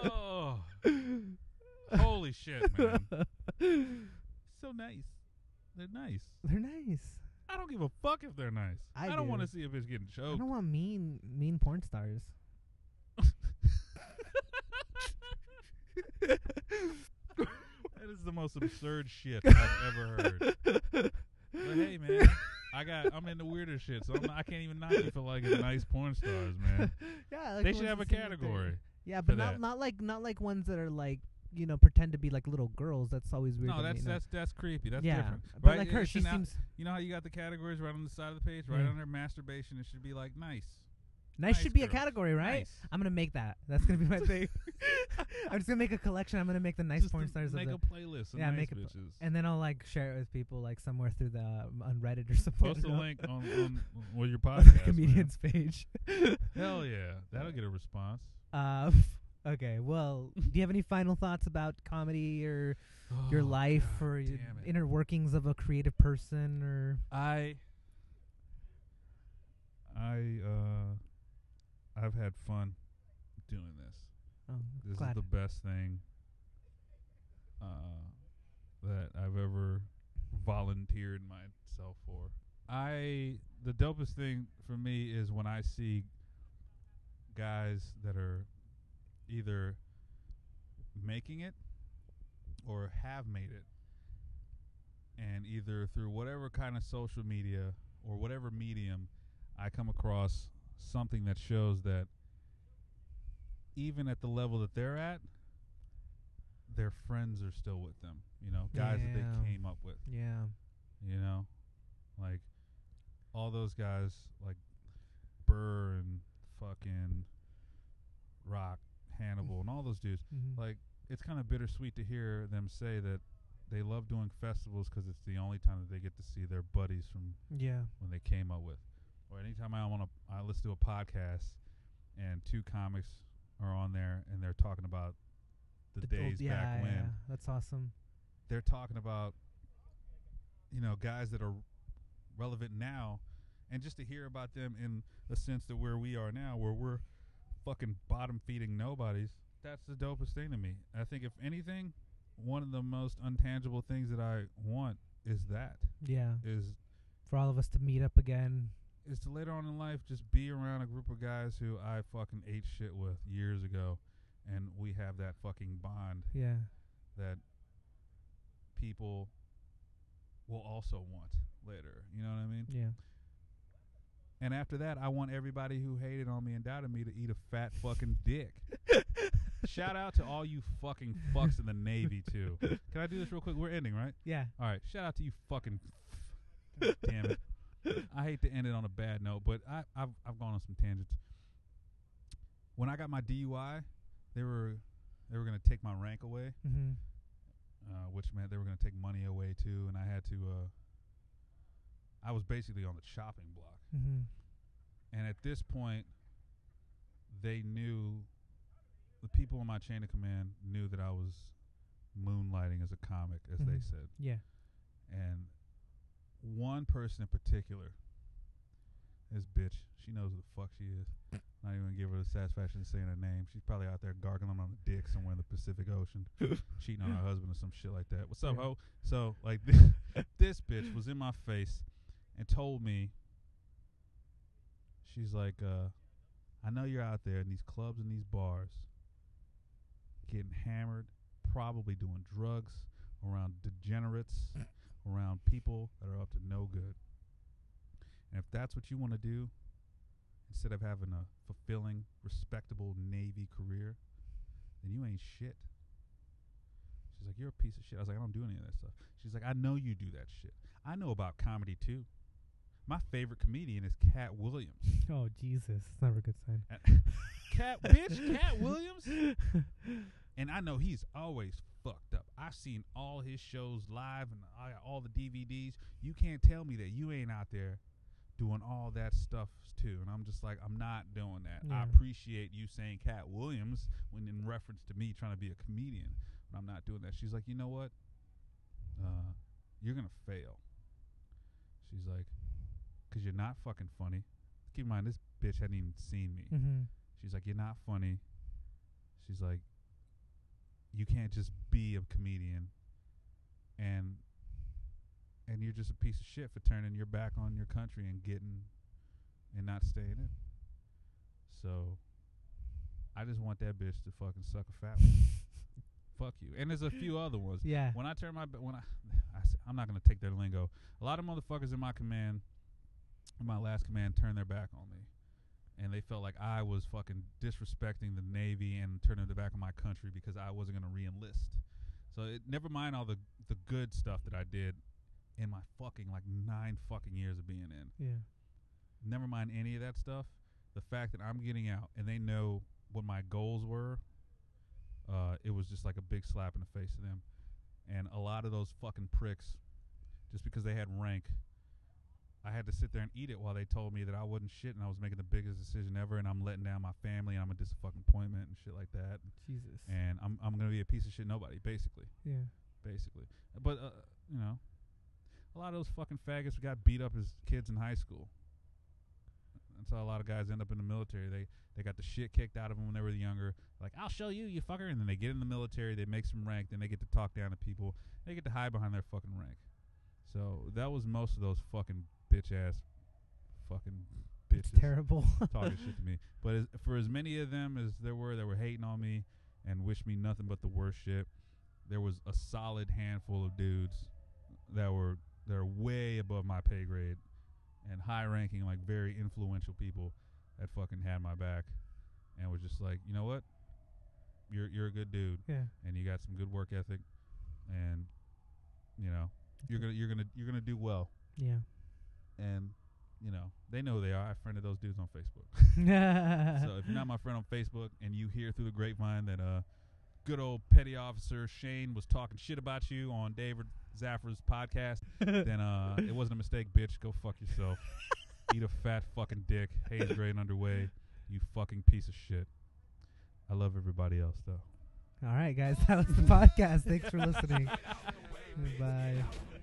Oh, holy shit, man! So nice. They're nice. They're nice. I don't give a fuck if they're nice. I I, don't do. want to see a bitch getting I choked. don't want mean mean porn stars. That is the most absurd shit I've ever heard. But hey, man, I got. I'm into weirder shit, so I'm not, I can't even knock you for liking nice porn stars, man. Yeah, like They should ones have a that seem like they're- category. Yeah, for but not that. not like not like ones that are like you know pretend to be like little girls. That's always weird. No, to me, that's you know? that's that's creepy. That's yeah, different. but Right? like her, It's she an out- seems You know how you got the categories right on the side of the page, right Yeah. under masturbation. It should be like nice. nice. nice Should be a girls. category, right? Nice. I'm gonna make that. That's gonna be my thing. I'm just gonna make a collection. I'm gonna make the nice Just porn to stars of make the, a playlist of Yeah, nice make a pl- bitches. and then I'll like share it with people like somewhere through the um, on Reddit or something. Post a you know? link on, on with your on the podcast. comedian's page. man. Hell yeah, that'll get a response. Uh, okay. Well, do you have any final thoughts about comedy or your Oh, life God or your damn it. inner workings of a creative person or? I I uh I've had fun doing this. Oh, This glad. is the best thing uh that I've ever volunteered myself for. I the dopest thing for me is when I see guys that are either making it or have made it, and either through whatever kind of social media or whatever medium I come across something that shows that even at the level that they're at, their friends are still with them, you know, guys that Yeah. they came up with, Yeah. you know, like all those guys like Burr and fucking Rock, Hannibal, and all those dudes. Mm-hmm. Like, it's kind of bittersweet to hear them say that they love doing festivals because it's the only time that they get to see their buddies from Yeah. when they came up with. Or anytime I want to, I listen to a podcast and two comics are on there and they're talking about the, The old- days yeah, back when. yeah. That's awesome. They're talking about, you know, guys that are relevant now, and just to hear about them in the sense that where we are now, where we're fucking bottom feeding nobodies, that's the dopest thing to me. I think if anything, one of the most untangible things that I want is that Yeah. is For all of us to meet up again. is to later on in life just be around a group of guys who I fucking ate shit with years ago, and we have that fucking bond Yeah. that people will also want later. You know what I mean? Yeah. And after that, I want everybody who hated on me and doubted me to eat a fat fucking dick. Shout out to all you fucking fucks in the Navy, too. Can I do this real quick? We're ending, right? Yeah. All right. Shout out to you fucking... God damn it. I hate to end it on a bad note, but I, I've, I've gone on some tangents. When I got my D U I, they were they were going to take my rank away, Mm-hmm. uh, which meant they were going to take money away, too, and I had to... Uh, I was basically on the chopping block. Mm-hmm. And at this point, they knew, the people in my chain of command knew that I was moonlighting as a comic, as they Mhm. said. Yeah. And one person in particular, this bitch, she knows who the fuck she is. Not even gonna give her the satisfaction of saying her name. She's probably out there gargling on a dick somewhere in the Pacific Ocean, cheating on her husband or some shit like that. What's up, Yeah. ho? So, like, this, this bitch was in my face and told me, she's like, uh, I know you're out there in these clubs and these bars getting hammered, probably doing drugs around degenerates, around people that are up to no good. And if that's what you want to do, instead of having a fulfilling, respectable Navy career, then you ain't shit. She's like, you're a piece of shit. I was like, I don't do any of that stuff. She's like, I know you do that shit. I know about comedy too. My favorite comedian is Cat Williams. Oh, Jesus. That's never a good sign. Cat, bitch, Cat Williams? And I know he's always fucked up. I've seen all his shows live and I got all the D V Ds. You can't tell me that you ain't out there doing all that stuff too. And I'm just like, I'm not doing that. I Yeah. appreciate you saying Cat Williams when in reference to me trying to be a comedian, but I'm not doing that. She's like, you know what? Uh, you're going to fail. She's like, because you're not fucking funny. Keep in mind, this bitch hadn't even seen me. Mm-hmm. She's like, you're not funny. She's like, you can't just be a comedian and and you're just a piece of shit for turning your back on your country and getting and not staying in. So I just want that bitch to fucking suck a fat one. Fuck you. And there's a few other ones. Yeah. When I turn my ba- when I, I s- I'm not gonna take their lingo. A lot of motherfuckers in my command, in my last command, turned their back on me, and they felt like I was fucking disrespecting the Navy and turning their back on my country because I wasn't gonna re-enlist. So it, never mind all the the good stuff that I did in my fucking like nine fucking years of being in. Yeah. Never mind any of that stuff. The fact that I'm getting out and they know what my goals were, uh, it was just like a big slap in the face to them. And a lot of those fucking pricks, just because they had rank, I had to sit there and eat it while they told me that I wasn't shit and I was making the biggest decision ever and I'm letting down my family and I'm a disappointment and shit like that. Jesus. And I'm I'm gonna be a piece of shit nobody, basically. Yeah. Basically. But uh, you know, a lot of those fucking faggots got beat up as kids in high school. That's how a lot of guys end up in the military. They they got the shit kicked out of them when they were younger. Like, I'll show you, you fucker. And then they get in the military, they make some rank, then they get to talk down to people. They get to hide behind their fucking rank. So that was most of those fucking bitch ass fucking bitches. It's terrible. Talking shit to me. But as, for as many of them as there were that were hating on me and wished me nothing but the worst shit, there was a solid handful of dudes that were that are way above my pay grade and high ranking, like very influential people that fucking had my back and was just like, you know what? You're you're a good dude. Yeah. And you got some good work ethic and you know, you're gonna you're gonna you're gonna do well. Yeah. And you know, they know who they are. I friended those dudes on Facebook. So if you're not my friend on Facebook and you hear through the grapevine that uh good old petty officer Shane was talking shit about you on David Zaffra's podcast, then uh it wasn't a mistake, bitch. Go fuck yourself. Eat a fat fucking dick. Haze gray and underway. You fucking piece of shit. I love everybody else though. All right, guys, that was the podcast. Thanks for listening. Bye.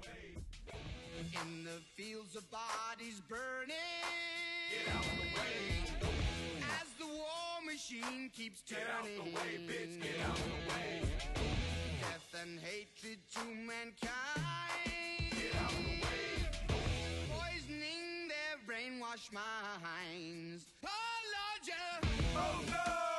In the fields of bodies burning, get out the way. As the war machine keeps turning, get out the way, bitch, get out the way. Death and hatred to mankind, get out the way. Poisoning their brainwashed minds. Oh Lord, yeah. Oh no.